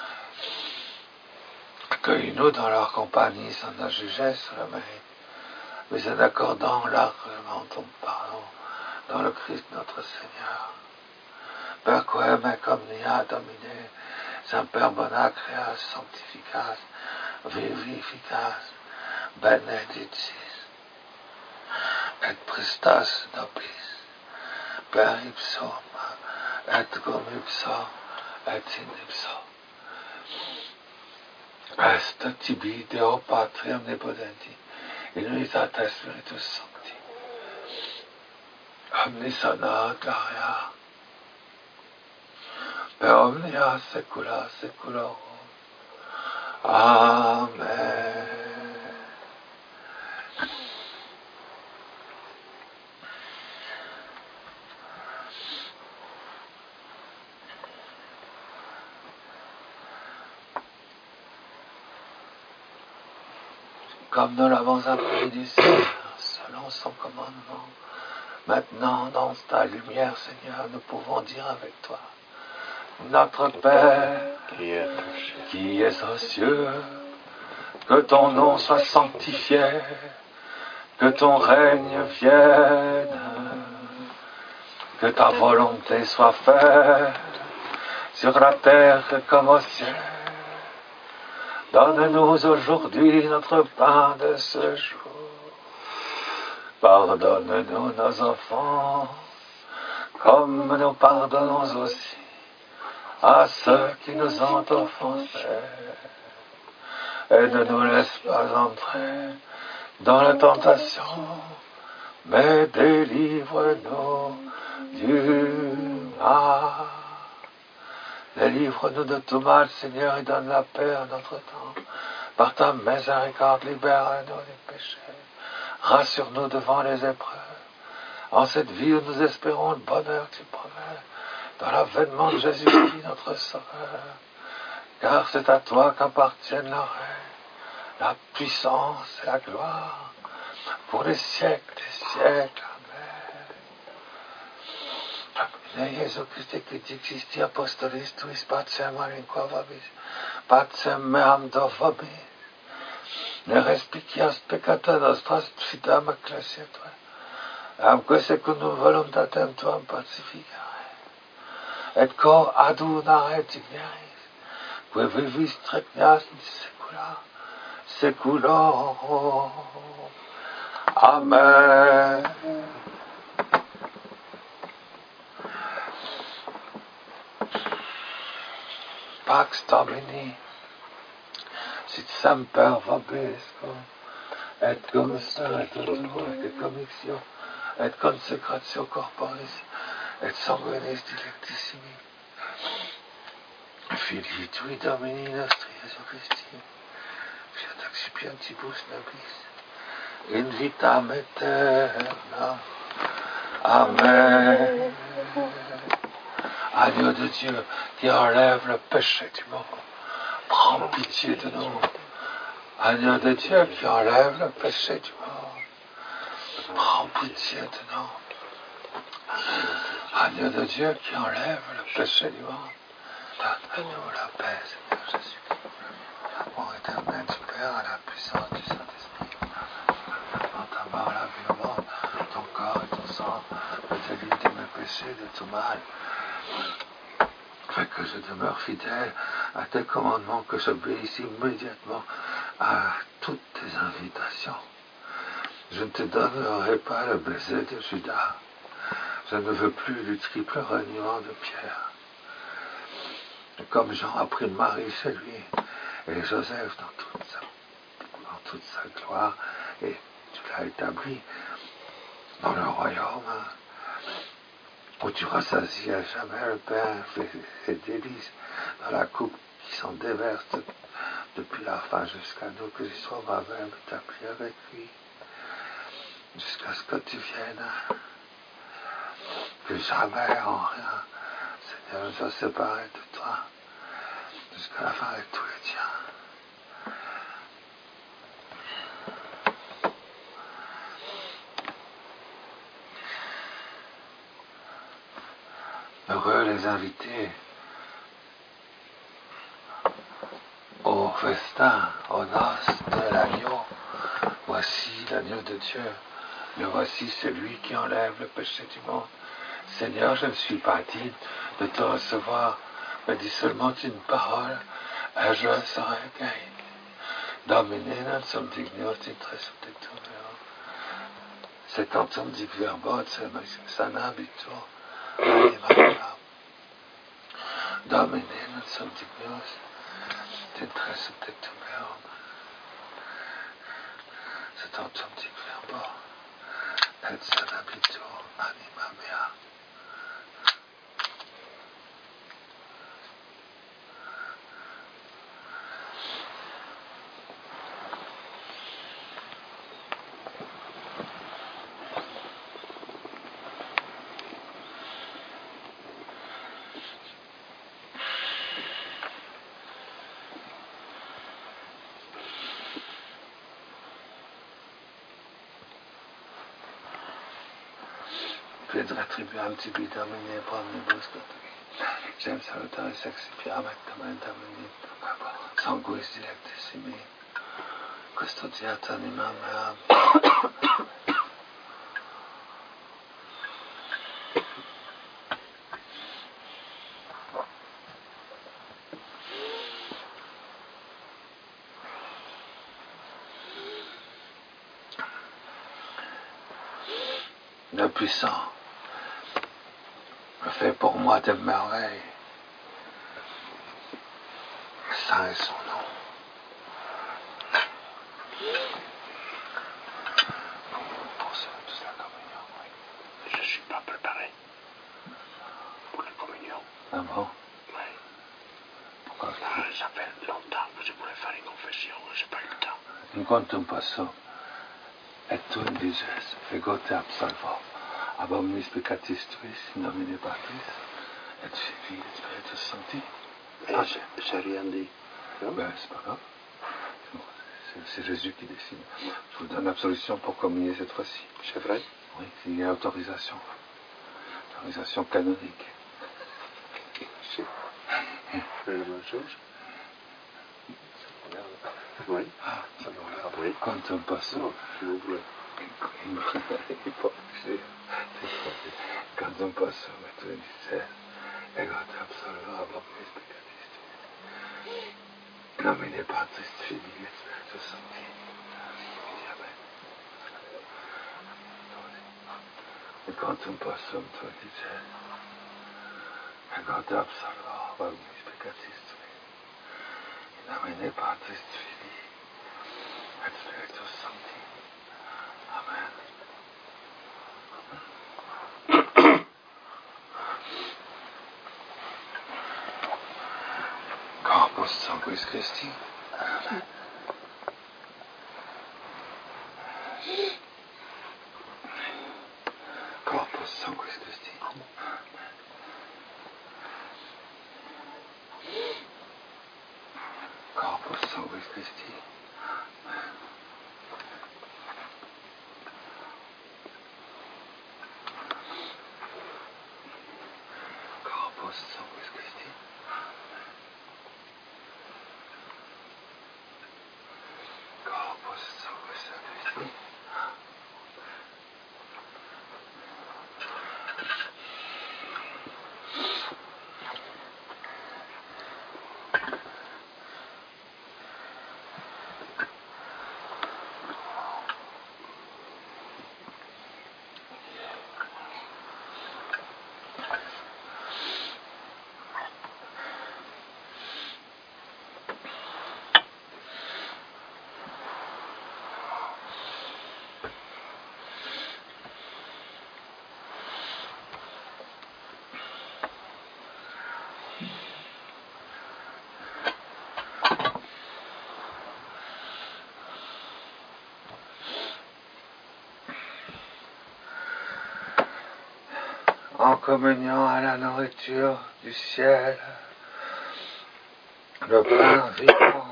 Accueille-nous dans leur compagnie sans nos juger sur le mérite, mais en accordant largement ton pardon dans le Christ notre Seigneur. Per quem omnia Domine, semper bona creas sanctificas, vivificas, benedictis, et prestas nobis, per ipsum, et cum ipso, et in ipso. Est tibi Deo Patri omnipotenti, in unitate Spiritus Sancti, omnisana gloria, per omnia saecula saeculorum. Amen. Comme nous l'avons appris du Seigneur, selon son commandement, maintenant, dans ta lumière, Seigneur, nous pouvons dire avec toi, notre Père, qui es aux cieux, que ton nom soit sanctifié, que ton règne vienne, que ta volonté soit faite, sur la terre comme au ciel. Donne-nous aujourd'hui notre pain de ce jour. Pardonne-nous nos offenses, comme nous pardonnons aussi à ceux qui nous ont offensés. Et ne nous laisse pas entrer dans la tentation, mais délivre-nous du mal. Délivre-nous de tout mal, Seigneur, et donne la paix à notre temps. Par ta miséricorde, libère-nous des péchés. Rassure-nous devant les épreuves. En cette vie où nous espérons le bonheur que tu promets, dans l'avènement de Jésus-Christ, notre Sauveur. Car c'est à toi qu'appartiennent le règne, la puissance et la gloire, pour les siècles des siècles. Amen. Jésus Christe qui existi apostolis tuis pacem malinqua vobis, pacem meam do vobis, ne respicias peccata nostras fidam ecclesiae, amque secundum voluntatem tuam pacificare, et cor adunare digneris, que vivis regnas in saecula saeculorum. Amen. Pax Domini, sit semper vobiscum, et cum spiritu et commixio, et consecratio corporis, et sanguinis dilectissimi. Filii tui Domini nostri Iesu Christi, fiat accipientibus nobis, in vitam aeterna. Amen. Agneau de Dieu qui enlève le péché du monde, prends pitié de nous. Agneau de Dieu qui enlève le péché du monde, prends pitié de nous. Agneau de Dieu qui enlève le péché du monde, donne-nous la paix, Seigneur Jésus. L'amour éternel du Père à la puissance du Saint-Esprit. Dans ta mort, la vie au monde, ton corps et ton sang, me délivre de mes péchés, de tout mal. Fais que je demeure fidèle à tes commandements, que j'obéisse immédiatement à toutes tes invitations. Je ne te donnerai pas le baiser de Judas. Je ne veux plus du triple reniement de Pierre. Et comme Jean a pris Marie chez lui, et Joseph dans toute sa gloire, et tu l'as établi dans le royaume, où tu rassasies à jamais le Père et délices dans la coupe qui s'en déverse depuis la fin jusqu'à nous, que j'y sois moi-même établi avec lui, jusqu'à ce que tu viennes, que jamais en rien, Seigneur, nous a séparés de toi, jusqu'à la fin avec tous les tiens. Heureux les invités au festin, aux noces de l'agneau. Voici l'agneau de Dieu. Le voici celui qui enlève le péché du monde. Seigneur, je ne suis pas digne de te recevoir, mais dis seulement une parole, et je serai guéri. Domine non sum dignus intre subjectum meum. C'est tantum dic verbo, sana habito, anima mea. Domine non sum dignus intre subjectum meum. C'est tantum dic verbo, et sana habito, anima mea. Puis de rétribuer un petit peu d'amener pour omnibus. J'aime salutare sexipia mectamentamini. Sanguis dilectissimi. Custodiat anima mea. Le puissant fait pour moi des merveilles. Saint est son nom. Pour ça, toute la communion, oui. Je ne suis pas préparé pour la communion. Ah bon? Oui. Pourquoi? Ça fait longtemps que je voulais faire une confession, je n'ai pas eu le temps. In quantum passo, et tu indiges, fegote absolvo, ab omnis peccatis tuis, in nomine Patris, et Filii, et Spiritus Sancti. Mais j'ai rien dit. Non? Ben, c'est pas grave. C'est Jésus qui décide. Je vous donne l'absolution pour communier cette fois-ci. C'est vrai? Oui, il y a autorisation. Autorisation canonique. C'est la même chose? Oui. Ah, ça me regarde. Oui. Quantum passo. Non, si vous voulez. Quantum passo, et tu indices, egote absolvo, ab omnis peccatis tuis. In nomine Patris, Filii, et Spiritus Sancti. Amen. Et quantum passum tu indices, egote absolvo, ab omnis peccatis tuis. In nomine Patris, Filii, et Spiritus Sancti. Amen. Corpus Sanguis Christi. Corpus Sanguis Christi. Corpus Sanguis Christi. Corpus Sanguis Christi. Corpus Sanguis Christi. En communion à la nourriture du ciel, le pain vivant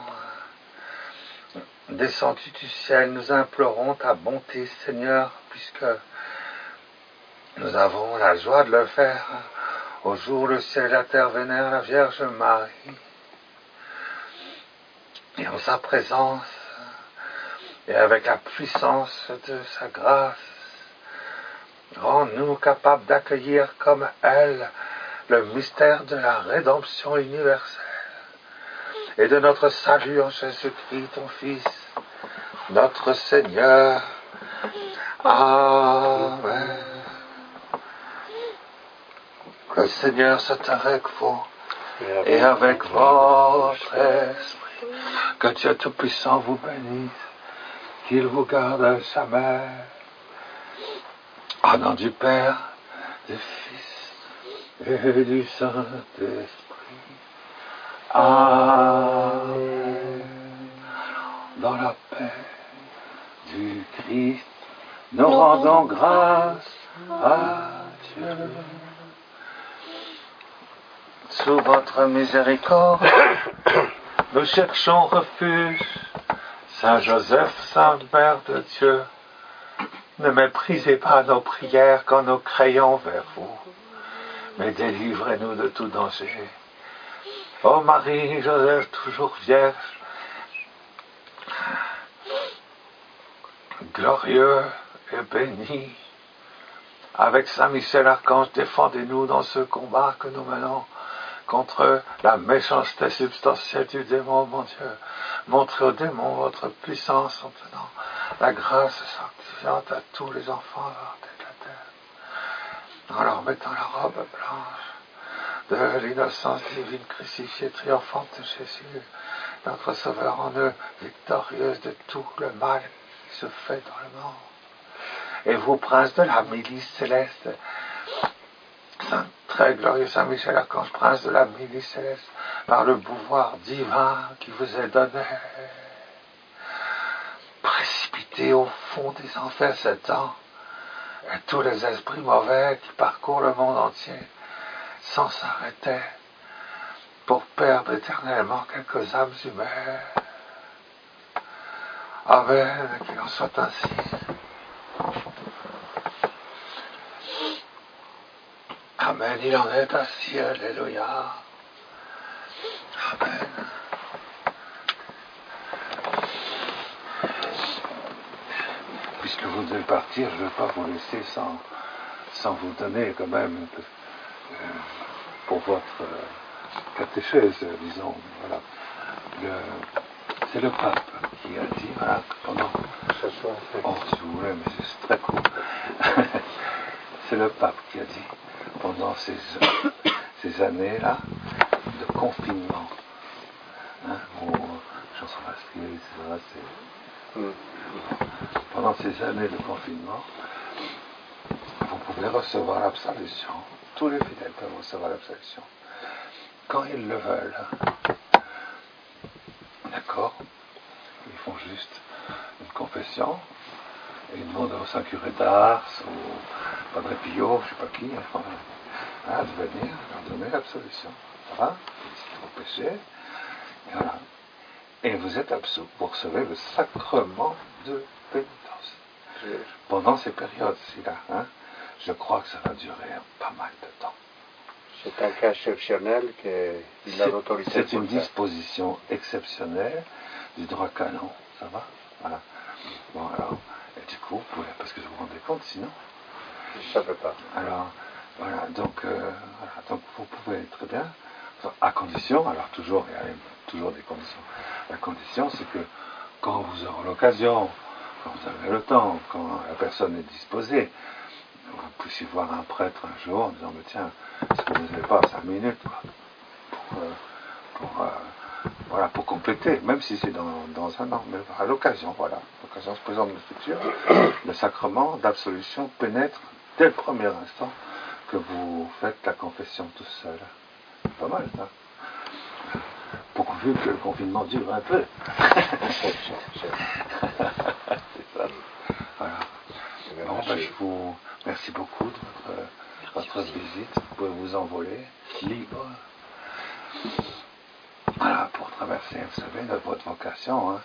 descendu du ciel, nous implorons ta bonté, Seigneur, puisque nous avons la joie de le faire Au jour où le ciel et la terre vénèrent la Vierge Marie. Et en sa présence, et avec la puissance de sa grâce, rends-nous capables d'accueillir comme elle le mystère de la rédemption universelle et de notre salut en Jésus-Christ, ton Fils, notre Seigneur. Amen. Le Seigneur soit avec vous et avec votre esprit. Que Dieu Tout-Puissant vous bénisse, qu'il vous garde à jamais. Au nom du Père, du Fils et du Saint-Esprit. Amen. Dans la paix du Christ, nous rendons grâce à Dieu. Sous votre miséricorde, nous cherchons refuge. Saint Joseph, Sainte Mère de Dieu, ne méprisez pas nos prières quand nous crions vers vous, mais délivrez-nous de tout danger. Ô Marie, Joseph, toujours vierge, glorieux et béni, avec Saint Michel Archange, défendez-nous dans ce combat que nous menons contre la méchanceté substantielle du démon, mon Dieu. Montrez au démon votre puissance en tenant la grâce sanctifiante à tous les enfants de la terre, en leur mettant la robe blanche de l'innocence divine crucifiée, triomphante de Jésus, notre Sauveur en eux, victorieuse de tout le mal qui se fait dans le monde. Et vous, prince de la milice céleste, Saint, très glorieux Saint Michel Archange, prince de la milice céleste, par le pouvoir divin qui vous est donné, précipitez au fond des enfers Satan et tous les esprits mauvais qui parcourent le monde entier sans s'arrêter pour perdre éternellement quelques âmes humaines. Amen, qu'il en soit ainsi. Amen, il en est ainsi, alléluia. Amen. Puisque vous devez partir, je ne vais pas vous laisser sans vous donner quand même pour votre catéchèse, disons. Voilà. C'est le pape qui a dit, voilà, pendant... Oh, si vous voulez, mais c'est très court. C'est le pape qui a dit, pendant ces années-là de confinement, où chanson masquée, etc., pendant ces années de confinement, vous pouvez recevoir l'absolution. Tous les fidèles peuvent recevoir l'absolution. Quand ils le veulent. D'accord? Ils font juste une confession, et ils demandent au Saint Curé d'Ars, au Padre Pio, je ne sais pas qui, de venir leur donner l'absolution. Ça va? C'est vos péchés. Et voilà. Et vous êtes absous. Vous recevez le sacrement de pénitence. Pendant ces périodes-ci-là, je crois que ça va durer pas mal de temps. C'est un cas exceptionnel qu'il a l'autorité. C'est une disposition exceptionnelle du droit canon. Ça va? Voilà. Bon, alors, et du coup, vous pouvez, parce que vous vous rendez compte, sinon. Je ne savais pas. Alors, voilà, donc vous pouvez très bien, à condition, alors toujours, il y a toujours des conditions. La condition, c'est que quand vous aurez l'occasion, quand vous avez le temps, quand la personne est disposée, vous puissiez voir un prêtre un jour en disant, mais tiens, est-ce que vous n'avez pas 5 minutes pour compléter, même si c'est dans un an, mais à l'occasion, voilà, l'occasion se présente dans le futur, le sacrement d'absolution pénètre dès le premier instant que vous faites la confession tout seul. C'est pas mal, ça. Pourvu que le confinement dure un peu. C'est ça. Voilà. Bon, je vous remercie beaucoup de votre visite. Vous pouvez vous envoler libre. Voilà, pour traverser, vous savez, votre vocation.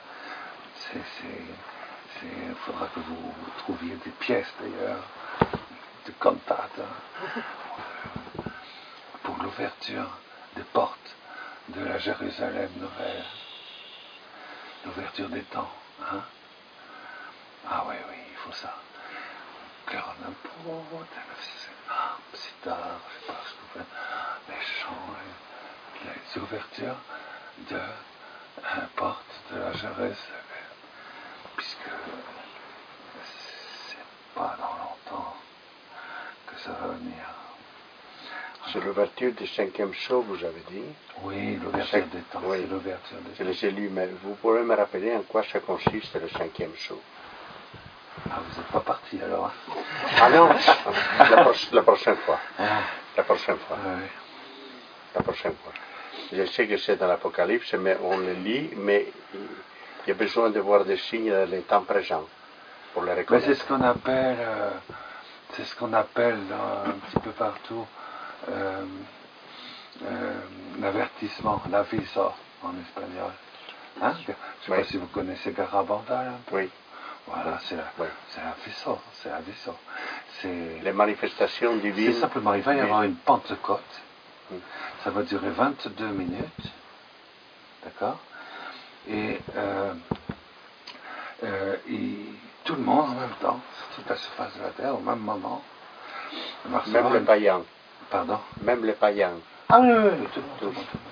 Il faudra que vous trouviez des pièces, d'ailleurs, de cantate. l'ouverture des portes de la Jérusalem nouvelle, l'ouverture des temps. Hein? Ah oui, il faut ça. C'est tard, je sais pas ce que vous faites. Les chants, les ouvertures de la porte de la Jérusalem, puisque c'est pas dans longtemps que ça va venir. C'est l'ouverture du 5e sceau, vous avez dit. Oui, l'ouverture des temps. Oui. C'est l'ouverture des temps. Je les ai lus, mais vous pourrez me rappeler en quoi ça consiste, le 5e sceau. Ah, vous n'êtes pas parti alors. Hein? Ah non, la prochaine fois. La prochaine fois. Oui. La prochaine fois. Je sais que c'est dans l'Apocalypse, mais on le lit, mais il y a besoin de voir des signes dans les temps présents pour les reconnaître. Mais c'est ce qu'on appelle un petit peu partout l'avertissement, l'aviso en espagnol. Hein? Je ne sais pas si vous connaissez Garabandal un peu. Oui. Voilà, c'est l'aviso, c'est l'aviso. C'est les manifestations divines. C'est simplement, il va y avoir une Pentecôte. Ça va durer 22 minutes. D'accord? Et tout le monde en même temps, sur toute la surface de la terre, au même moment. Même les païens. Pardon? Même les païens. Ah oui, tout le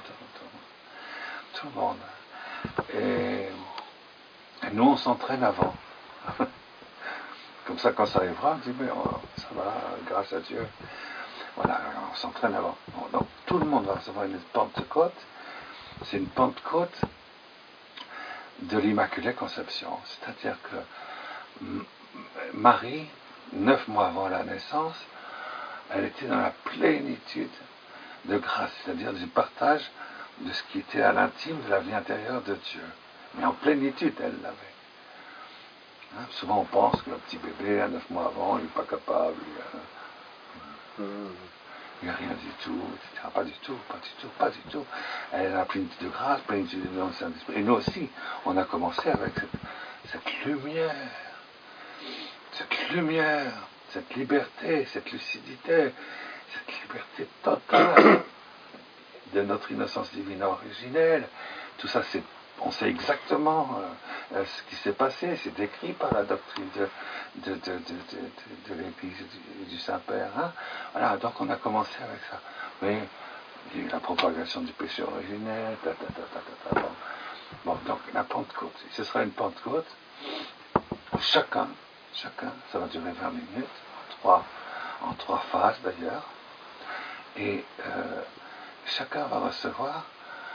monde. Et nous, on s'entraîne avant. Comme ça, quand ça arrivera, on dit, mais ça va, grâce à Dieu. Voilà, on s'entraîne avant. Donc, tout le monde va recevoir une Pentecôte. C'est une Pentecôte de l'Immaculée Conception. C'est-à-dire que Marie, 9 mois avant la naissance, elle était dans la plénitude de grâce, c'est-à-dire du partage de ce qui était à l'intime de la vie intérieure de Dieu. Mais en plénitude, elle l'avait. Hein, souvent on pense que le petit bébé, à 9 mois avant, il n'est pas capable, il n'y a rien du tout, etc. Pas du tout. Elle a la plénitude de grâce, plénitude de nom du Saint-Esprit. Et nous aussi, on a commencé avec cette lumière, cette liberté, cette lucidité, cette liberté totale de notre innocence divine originelle. Tout ça, on sait exactement ce qui s'est passé, c'est décrit par la doctrine de l'Église et du Saint-Père. Hein? Voilà, donc on a commencé avec ça. Mais il y a eu la propagation du péché originel, Bon, donc la Pentecôte, ce sera une Pentecôte, chacun, ça va durer 20 minutes, en trois phases d'ailleurs, et chacun va recevoir,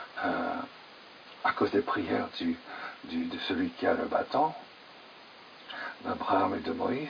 à cause des prières de celui qui a le bâton, d'Abraham et de Moïse,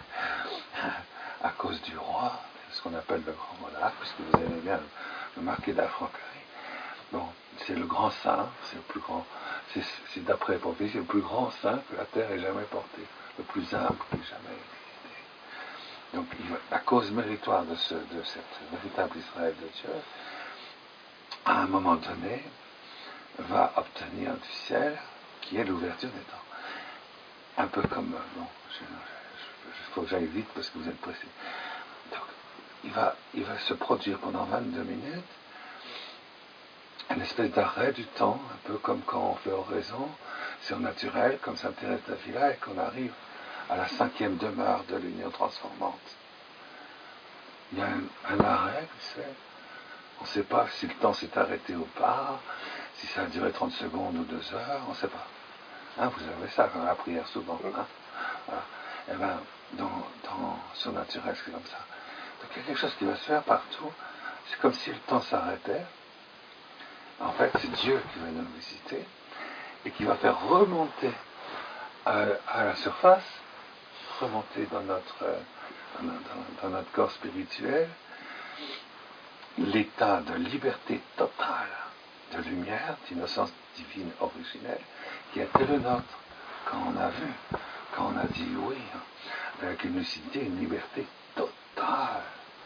à cause du roi, ce qu'on appelle le grand monarque, puisque vous aimez bien le marquis d'Afrancarie. Bon, c'est le grand saint, c'est le plus grand, c'est d'après les prophéties, c'est le plus grand saint que la terre ait jamais porté, le plus humble qui ait jamais existé. Donc, la cause méritoire de cette véritable Israël de Dieu, à un moment donné, va obtenir du ciel, qui est l'ouverture des temps. Un peu comme, bon, il faut que j'aille vite parce que vous êtes pressé. Donc, il va se produire pendant 22 minutes une espèce d'arrêt du temps, un peu comme quand on fait oraison surnaturelle, comme Sainte Thérèse d'Avila, et qu'on arrive à la 5e demeure de l'union transformante. Il y a un arrêt, tu sais. On ne sait pas si le temps s'est arrêté ou pas, si ça a duré 30 secondes ou 2 heures, on ne sait pas. Hein, vous avez ça dans la prière souvent. Hein? Voilà. Et bien, dans surnaturel, c'est comme ça. Donc il y a quelque chose qui va se faire partout. C'est comme si le temps s'arrêtait. En fait, c'est Dieu qui va nous visiter et qui va faire remonter à la surface, remonter dans notre corps spirituel, l'état de liberté totale, de lumière, d'innocence divine originelle, qui a été le nôtre quand on a vu, quand on a dit oui, avec une lucidité, une liberté totale.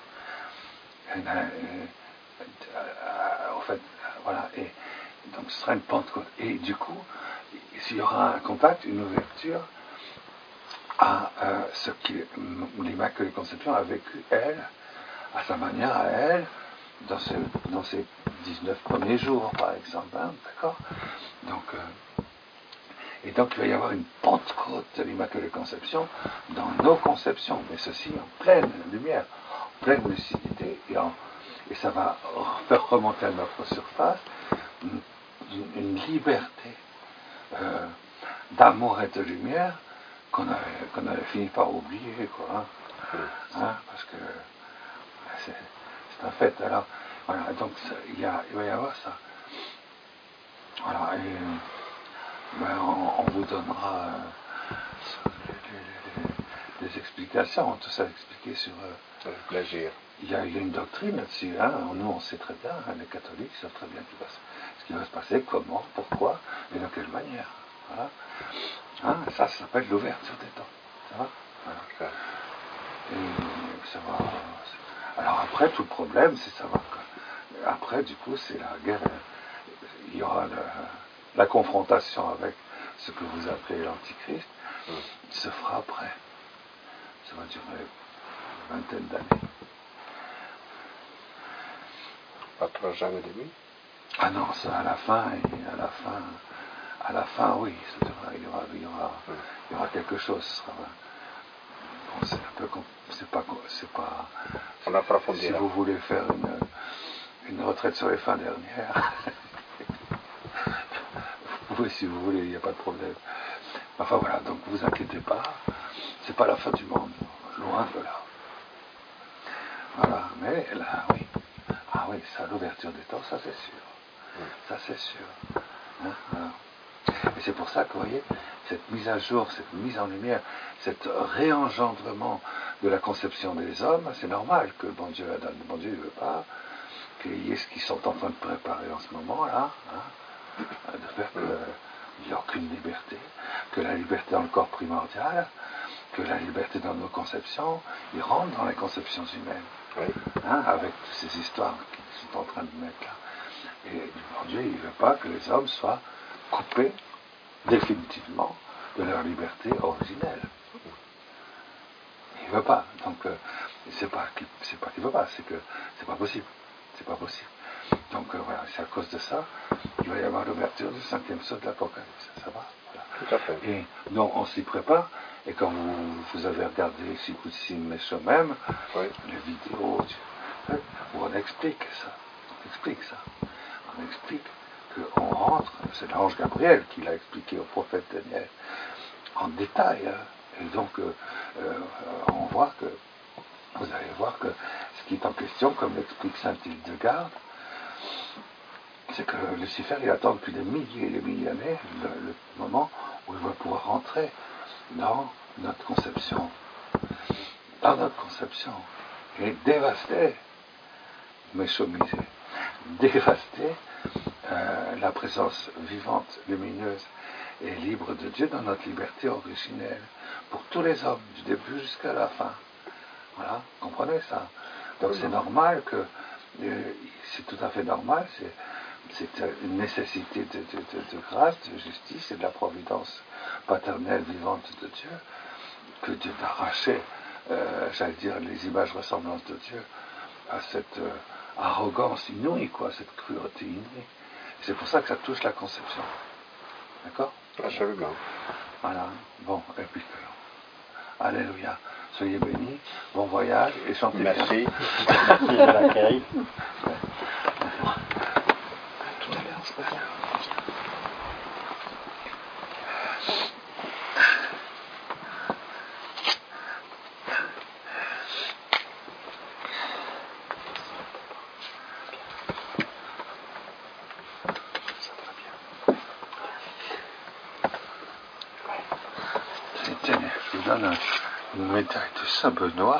En fait, voilà, et donc ce sera une Pentecôte. Et du coup, il y aura un contact, une ouverture à ce que l'Immaculée Conception a vécu, elle, à sa manière, à elle, dans ces 19 premiers jours, par exemple, hein, d'accord? Donc, et donc il va y avoir une Pentecôte de l'Immaculée Conception dans nos conceptions, mais ceci en pleine lumière, en pleine lucidité, et ça va faire remonter à notre surface une liberté d'amour et de lumière qu'on avait fini par oublier, quoi. Hein, parce que c'est un fait. Alors, voilà, donc il va y avoir ça. Voilà, et on vous donnera des explications, tout ça expliqué sur. Plaisir. Il y a une doctrine là-dessus, hein. Nous on sait très bien, hein, les catholiques savent très bien ce qui va se passer, comment, pourquoi, et de quelle manière. Voilà. Hein, ça s'appelle l'ouverture des temps. Ça va, voilà. Et ça va. Alors après, tout le problème, c'est savoir que. Après, du coup, c'est la guerre. Il y aura la confrontation avec ce que vous appelez l'Antichrist, qui se fera après. Ça va durer une vingtaine d'années. Pas 3 ans et demi? Ah non, ça à la fin, oui, il y aura quelque chose. Bon, c'est un peu, c'est pas. On approfondira. Si vous voulez faire une retraite sur les fins dernières, vous pouvez si vous voulez, il n'y a pas de problème. Enfin voilà, donc vous inquiétez pas, c'est pas la fin du monde, loin de là. Voilà, mais là, oui. Ah oui, ça, l'ouverture des temps, ça c'est sûr. Ça c'est sûr. Hein, voilà. Et c'est pour ça que vous voyez, cette mise à jour, cette mise en lumière, cet réengendrement de la conception des hommes, c'est normal que le bon Dieu la donne. Le bon Dieu ne veut pas qu'il y ait ce qu'ils sont en train de préparer en ce moment là, hein, de faire qu'il n'y a aucune liberté, que la liberté dans le corps primordial, que la liberté dans nos conceptions, ils rentrent dans les conceptions humaines, oui. Hein, avec toutes ces histoires qu'ils sont en train de mettre là. Et bon Dieu, il ne veut pas que les hommes soient coupés définitivement de leur liberté originelle. Il ne veut pas. Donc, c'est pas qu'il ne veut pas, c'est que c'est pas possible. C'est pas possible. Donc, voilà, c'est à cause de ça qu'il va y avoir l'ouverture du 5e saut de l'Apocalypse. Ça va, voilà. Tout à fait. Et donc, on s'y prépare. Et quand vous avez regardé Sikoutsim Mesho même, oui, les vidéos, où on explique ça. On explique ça. On explique qu'on rentre, c'est l'ange Gabriel qui l'a expliqué au prophète Daniel en détail. Hein. Et donc, on voit que, vous allez voir que ce qui est en question, comme l'explique saint Hildegarde, c'est que Lucifer, il attend depuis des milliers et des milliers d'années le moment où il va pouvoir rentrer dans notre conception. Dans notre conception. Et dévaster, méchomiser, dévaster la présence vivante, lumineuse et libre de Dieu dans notre liberté originelle, pour tous les hommes, du début jusqu'à la fin. Voilà, comprenez ça? Donc c'est normal que, c'est tout à fait normal, c'est une nécessité de grâce, de justice et de la providence paternelle vivante de Dieu, que Dieu d'arracher, j'allais dire, les images ressemblances de Dieu à cette arrogance inouïe, quoi, cette cruauté inouïe. C'est pour ça que ça touche la conception. D'accord? Absolument. Voilà. Bon, et puis, alléluia. Soyez bénis, bon voyage et chantez bien. Merci. Merci de l'accueil. Tout à l'heure, c'est pas grave. Je vous donne une médaille de Saint-Benoît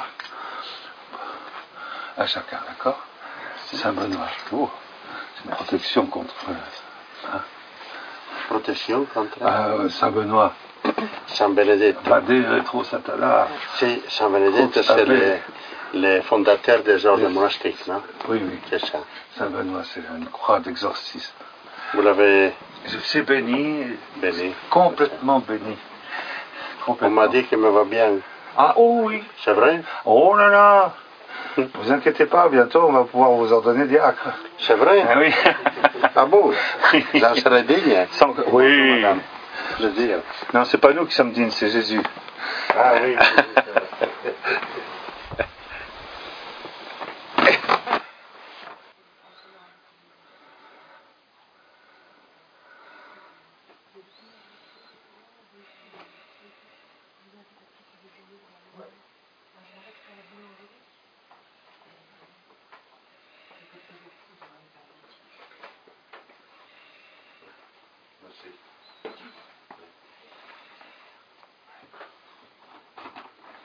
à chacun, d'accord? Saint-Benoît, oh, c'est une protection contre... Hein? Protection contre... Saint-Benoît. San Benedetto. Badé, Satana. Si, San Benedetto, c'est le fondateur des ordres monastiques, non? Oui, oui. C'est ça. Saint-Benoît, c'est une croix d'exorcisme. Vous l'avez... Je suis béni. Béni. Complètement béni. On m'a dit qu'il me va bien. Ah, oh oui. C'est vrai? Oh là là. Vous inquiétez pas, bientôt on va pouvoir vous ordonner diacre. C'est vrai? Ah oui. Ah bon? J'en serais digne. Oui. Madame. Je veux dire. Non, c'est pas nous qui sommes dignes, c'est Jésus. Ah oui. Merci.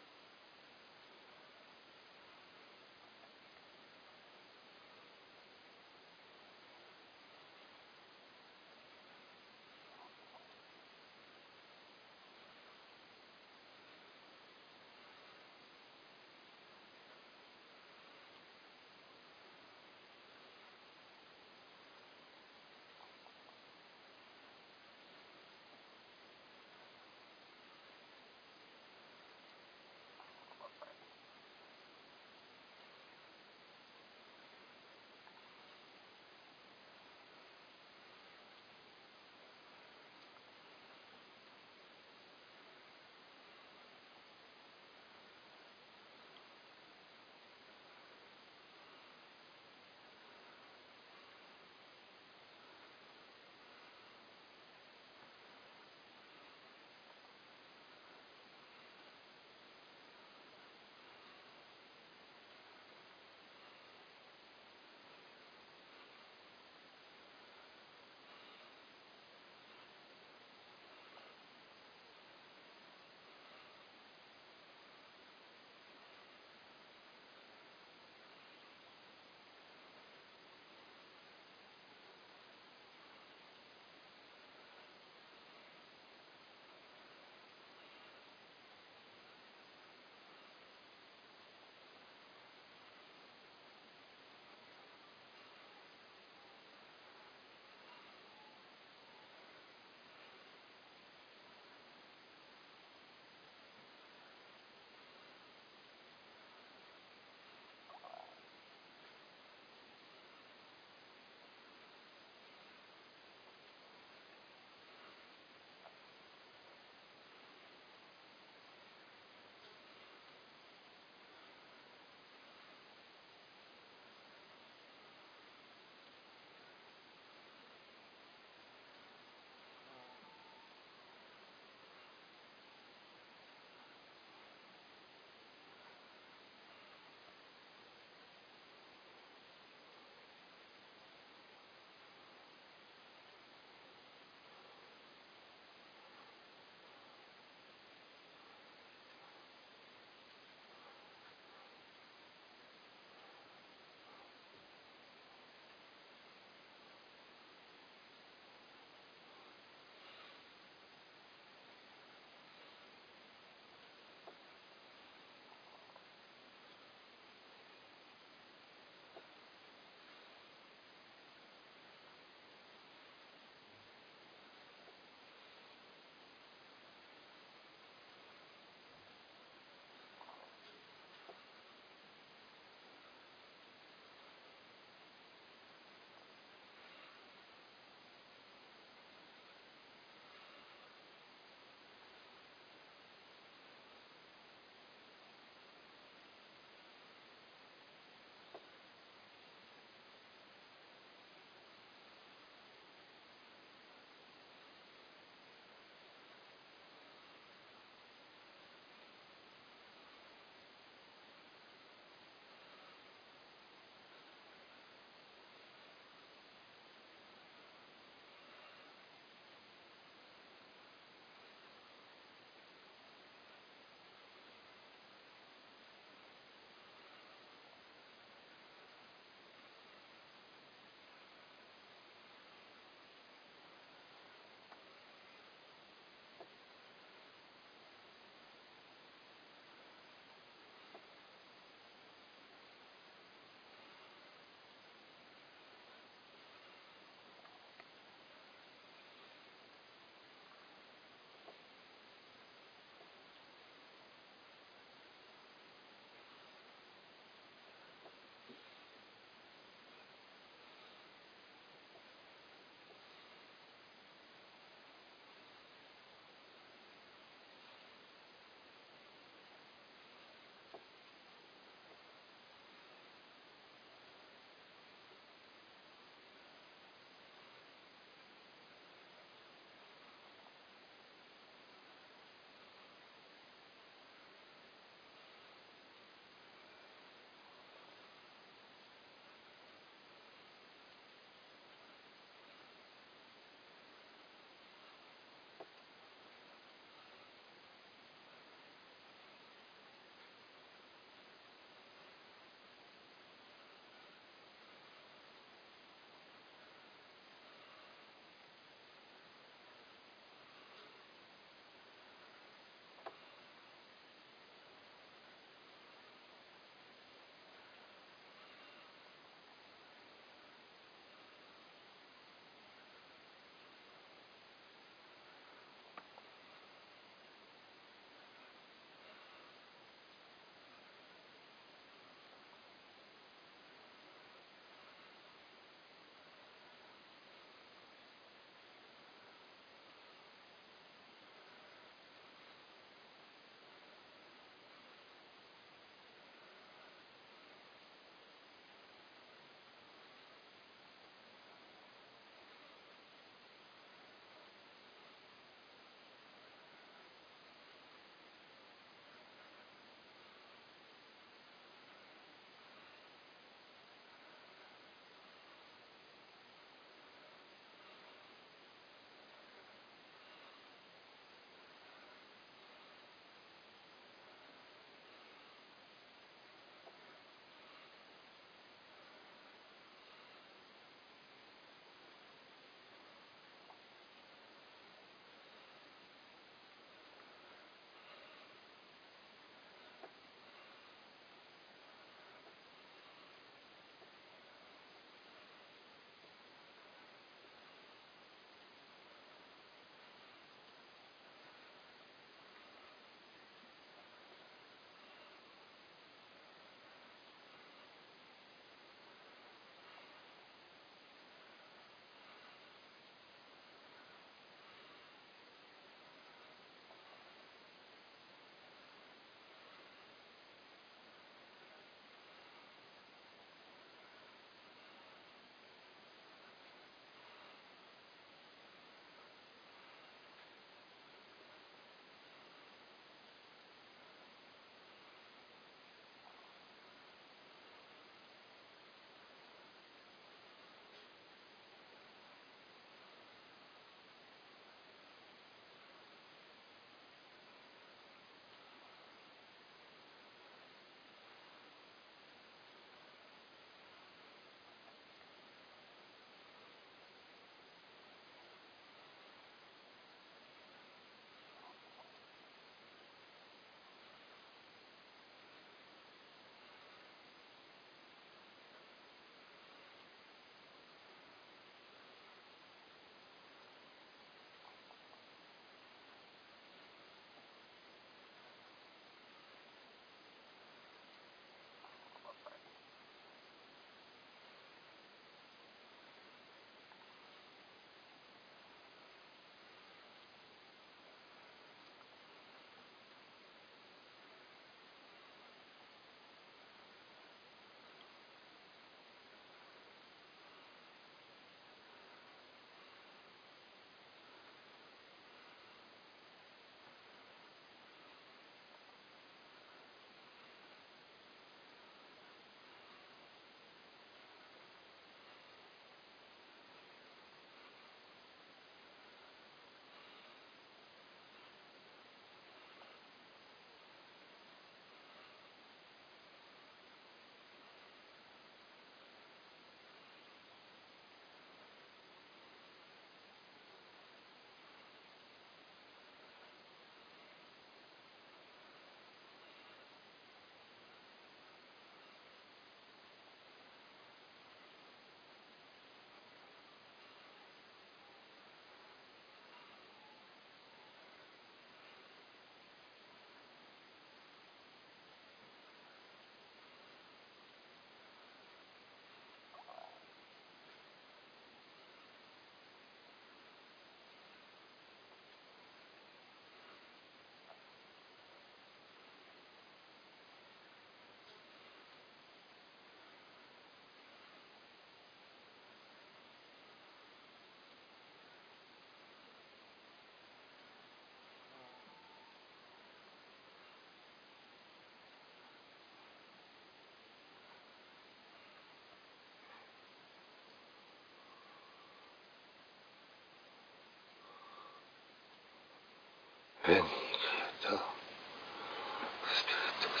Veni, Creator Spiritus.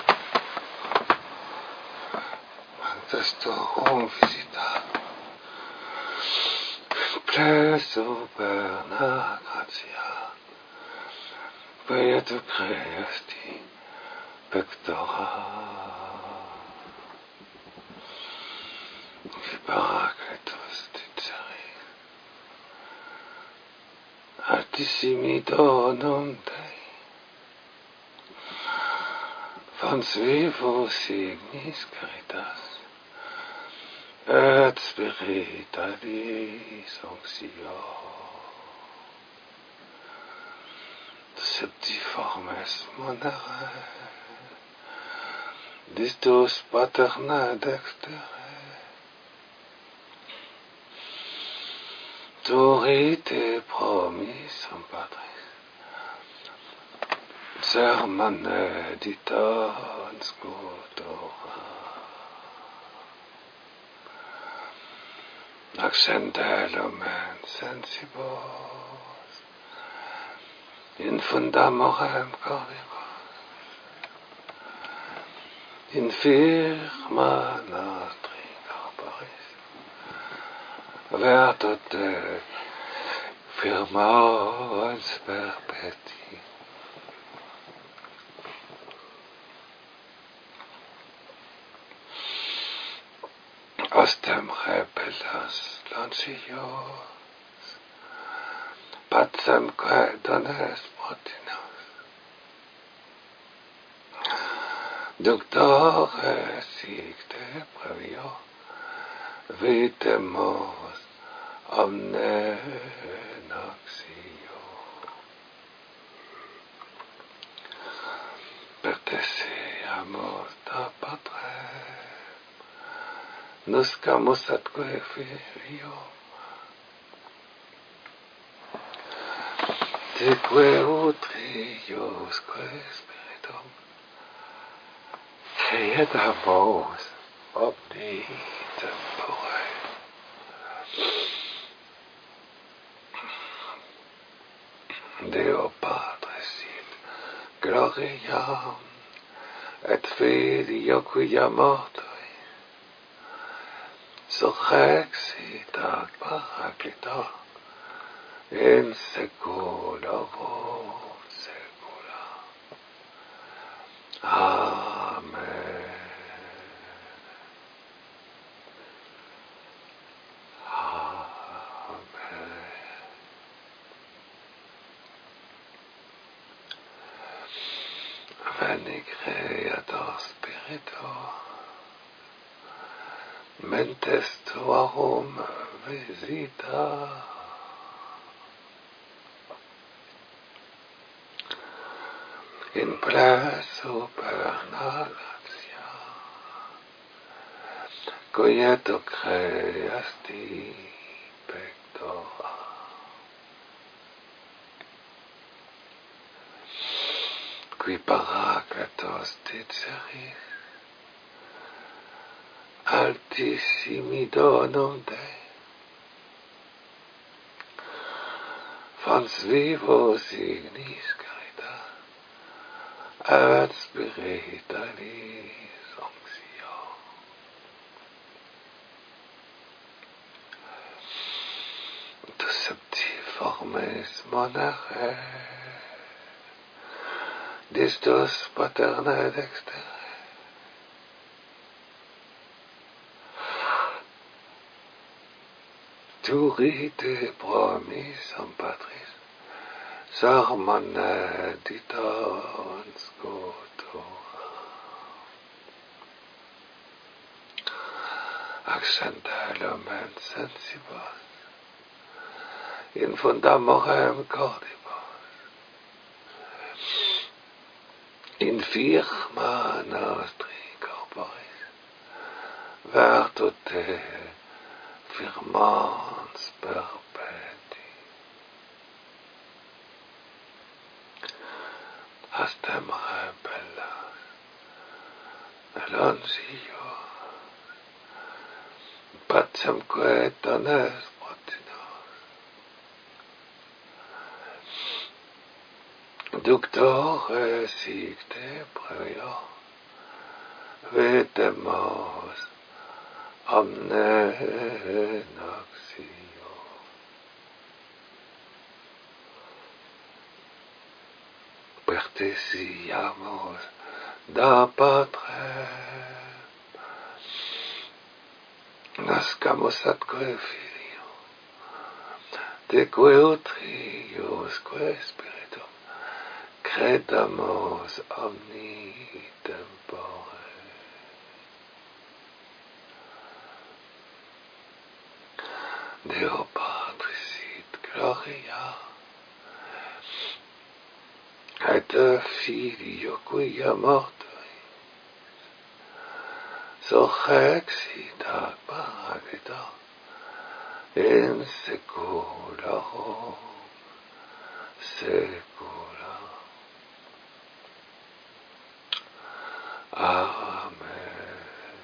Mantestorum visita. Pleso perna gratia. Beato creasti pectora. Paracletos dicere. Altissimi donum Dei. Fons vivo signis caritas. Et spiritualis oxio. Septiformes monere. Distus paterna dextere. Turite promisum Patris. Sermane ditans scutora. Accendelum sensibus. In fundamorem cordibus. In firma nostri corporis. Vertot te firmans perpeti. Ostem rebellas lancios, pacem credones motinos. Ductore sicte previo, vitemus omne noxio. Pertesiamus da Patrem, nuscamus atque Filio, teque utriusque Spiritum, creamus omni tempore. Deo Padre sit gloriam et Filio quia mortui surrexit ad Paracleto in saeculorum saecula. Amen. Veni Creator Spiritus, mentes tuarum visita. In pleso pernatia, quieto creasti pectora. Qui Paracletos diceris, altissimi donum Dei, fons vivo signis caritas, et spiritualis oxio. Tu septiformes monere, distus paterna dextere. Turite promisum Patris, sermone ditans scutora. Accendelum sensibus, in fundamorem cordibus. In firma nostri corporis, vertot te firmans perpeti. Astem rebellas lancios, pacem quetones motinos. Reductore sicte previo, vetemos omne noxio. Pertesiamos da Patrem, nascamus atque Filio, deque utriusque Spiritum, credamos omni tempore. Deo Patris sit gloria, et Filio quia mortuis, surrexit ad paraclita, in saeculorum saecula. Amen.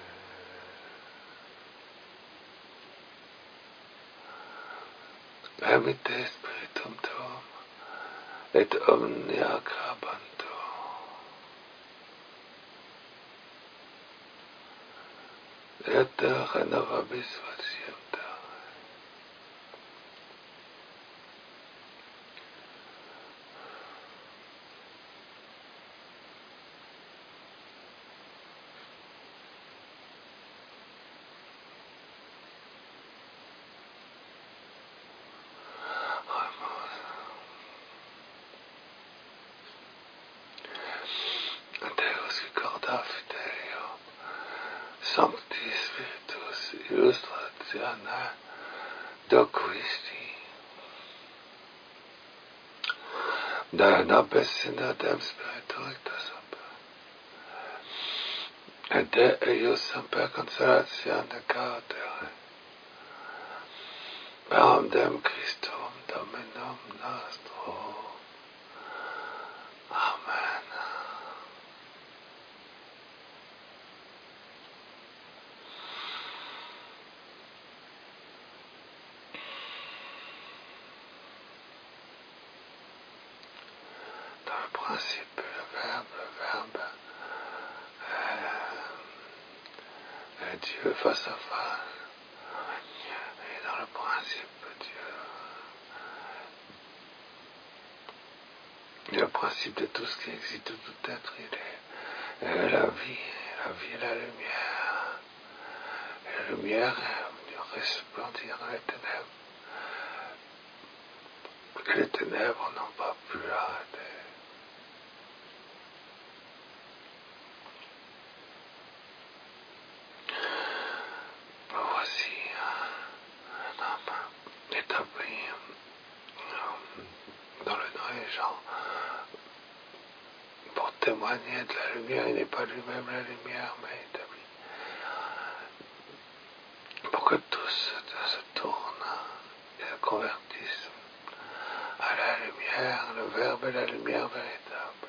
Amite Spiritum Tuum, et omnia crabantur. Et renovabis facienter. Deus corda fidelio, Sancti Spiritus illustratione doquisti, da nobis in adem Spiritu recto semper, et de eius semper consolatione cautere, per dem Christum Dominum nostrum. Amen. Dans le principe, le verbe est Dieu face à face. Et dans le principe, Dieu, le principe de tout ce qui existe, de tout être, il est la vie est la lumière. Et la lumière est venue resplendir dans les ténèbres. Et les ténèbres n'ont pas pu l'arrêter. Voici un homme établi dans le nom des gens pour témoigner de la lumière. Il n'est pas lui-même la lumière, mais établi pour que tous se tournent et se convertissent à la lumière, le Verbe est la lumière véritable,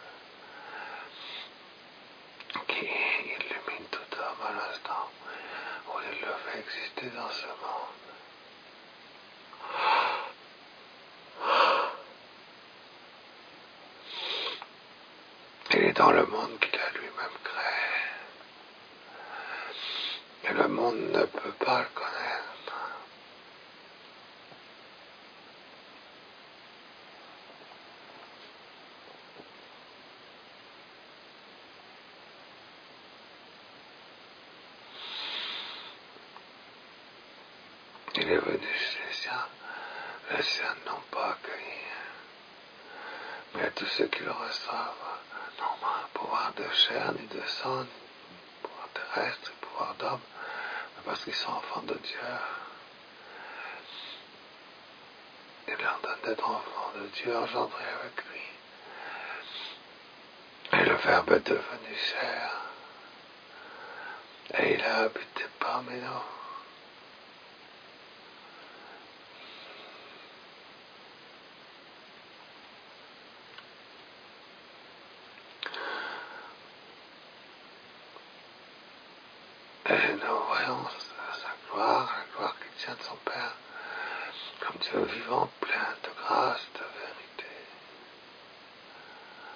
qui illumine tout homme à l'instant où il le fait exister dans ce monde. Il est dans le monde qu'il a lui-même créé, et le monde ne peut pas le connaître. Il est venu chez les siens n'ont pas accueilli, mais à tous ceux qui le reçoivent, non pas pouvoir de chair ni de sang, ni pouvoir terrestre, ni pouvoir d'homme, mais parce qu'ils sont enfants de Dieu. Il leur donne d'être enfants de Dieu, engendrés avec lui. Et le Verbe est devenu chair, et il a habité parmi nous. Et nous voyons sa gloire, la gloire qui tient de son Père, comme Dieu vivant, plein de grâce, de vérité.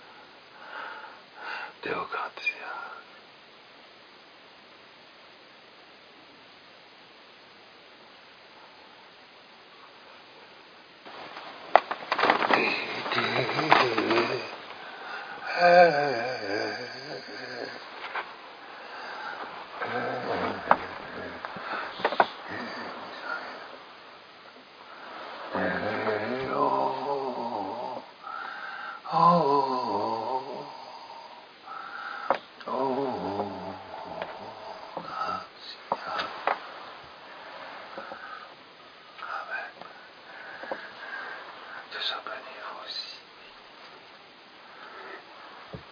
Deo gratia.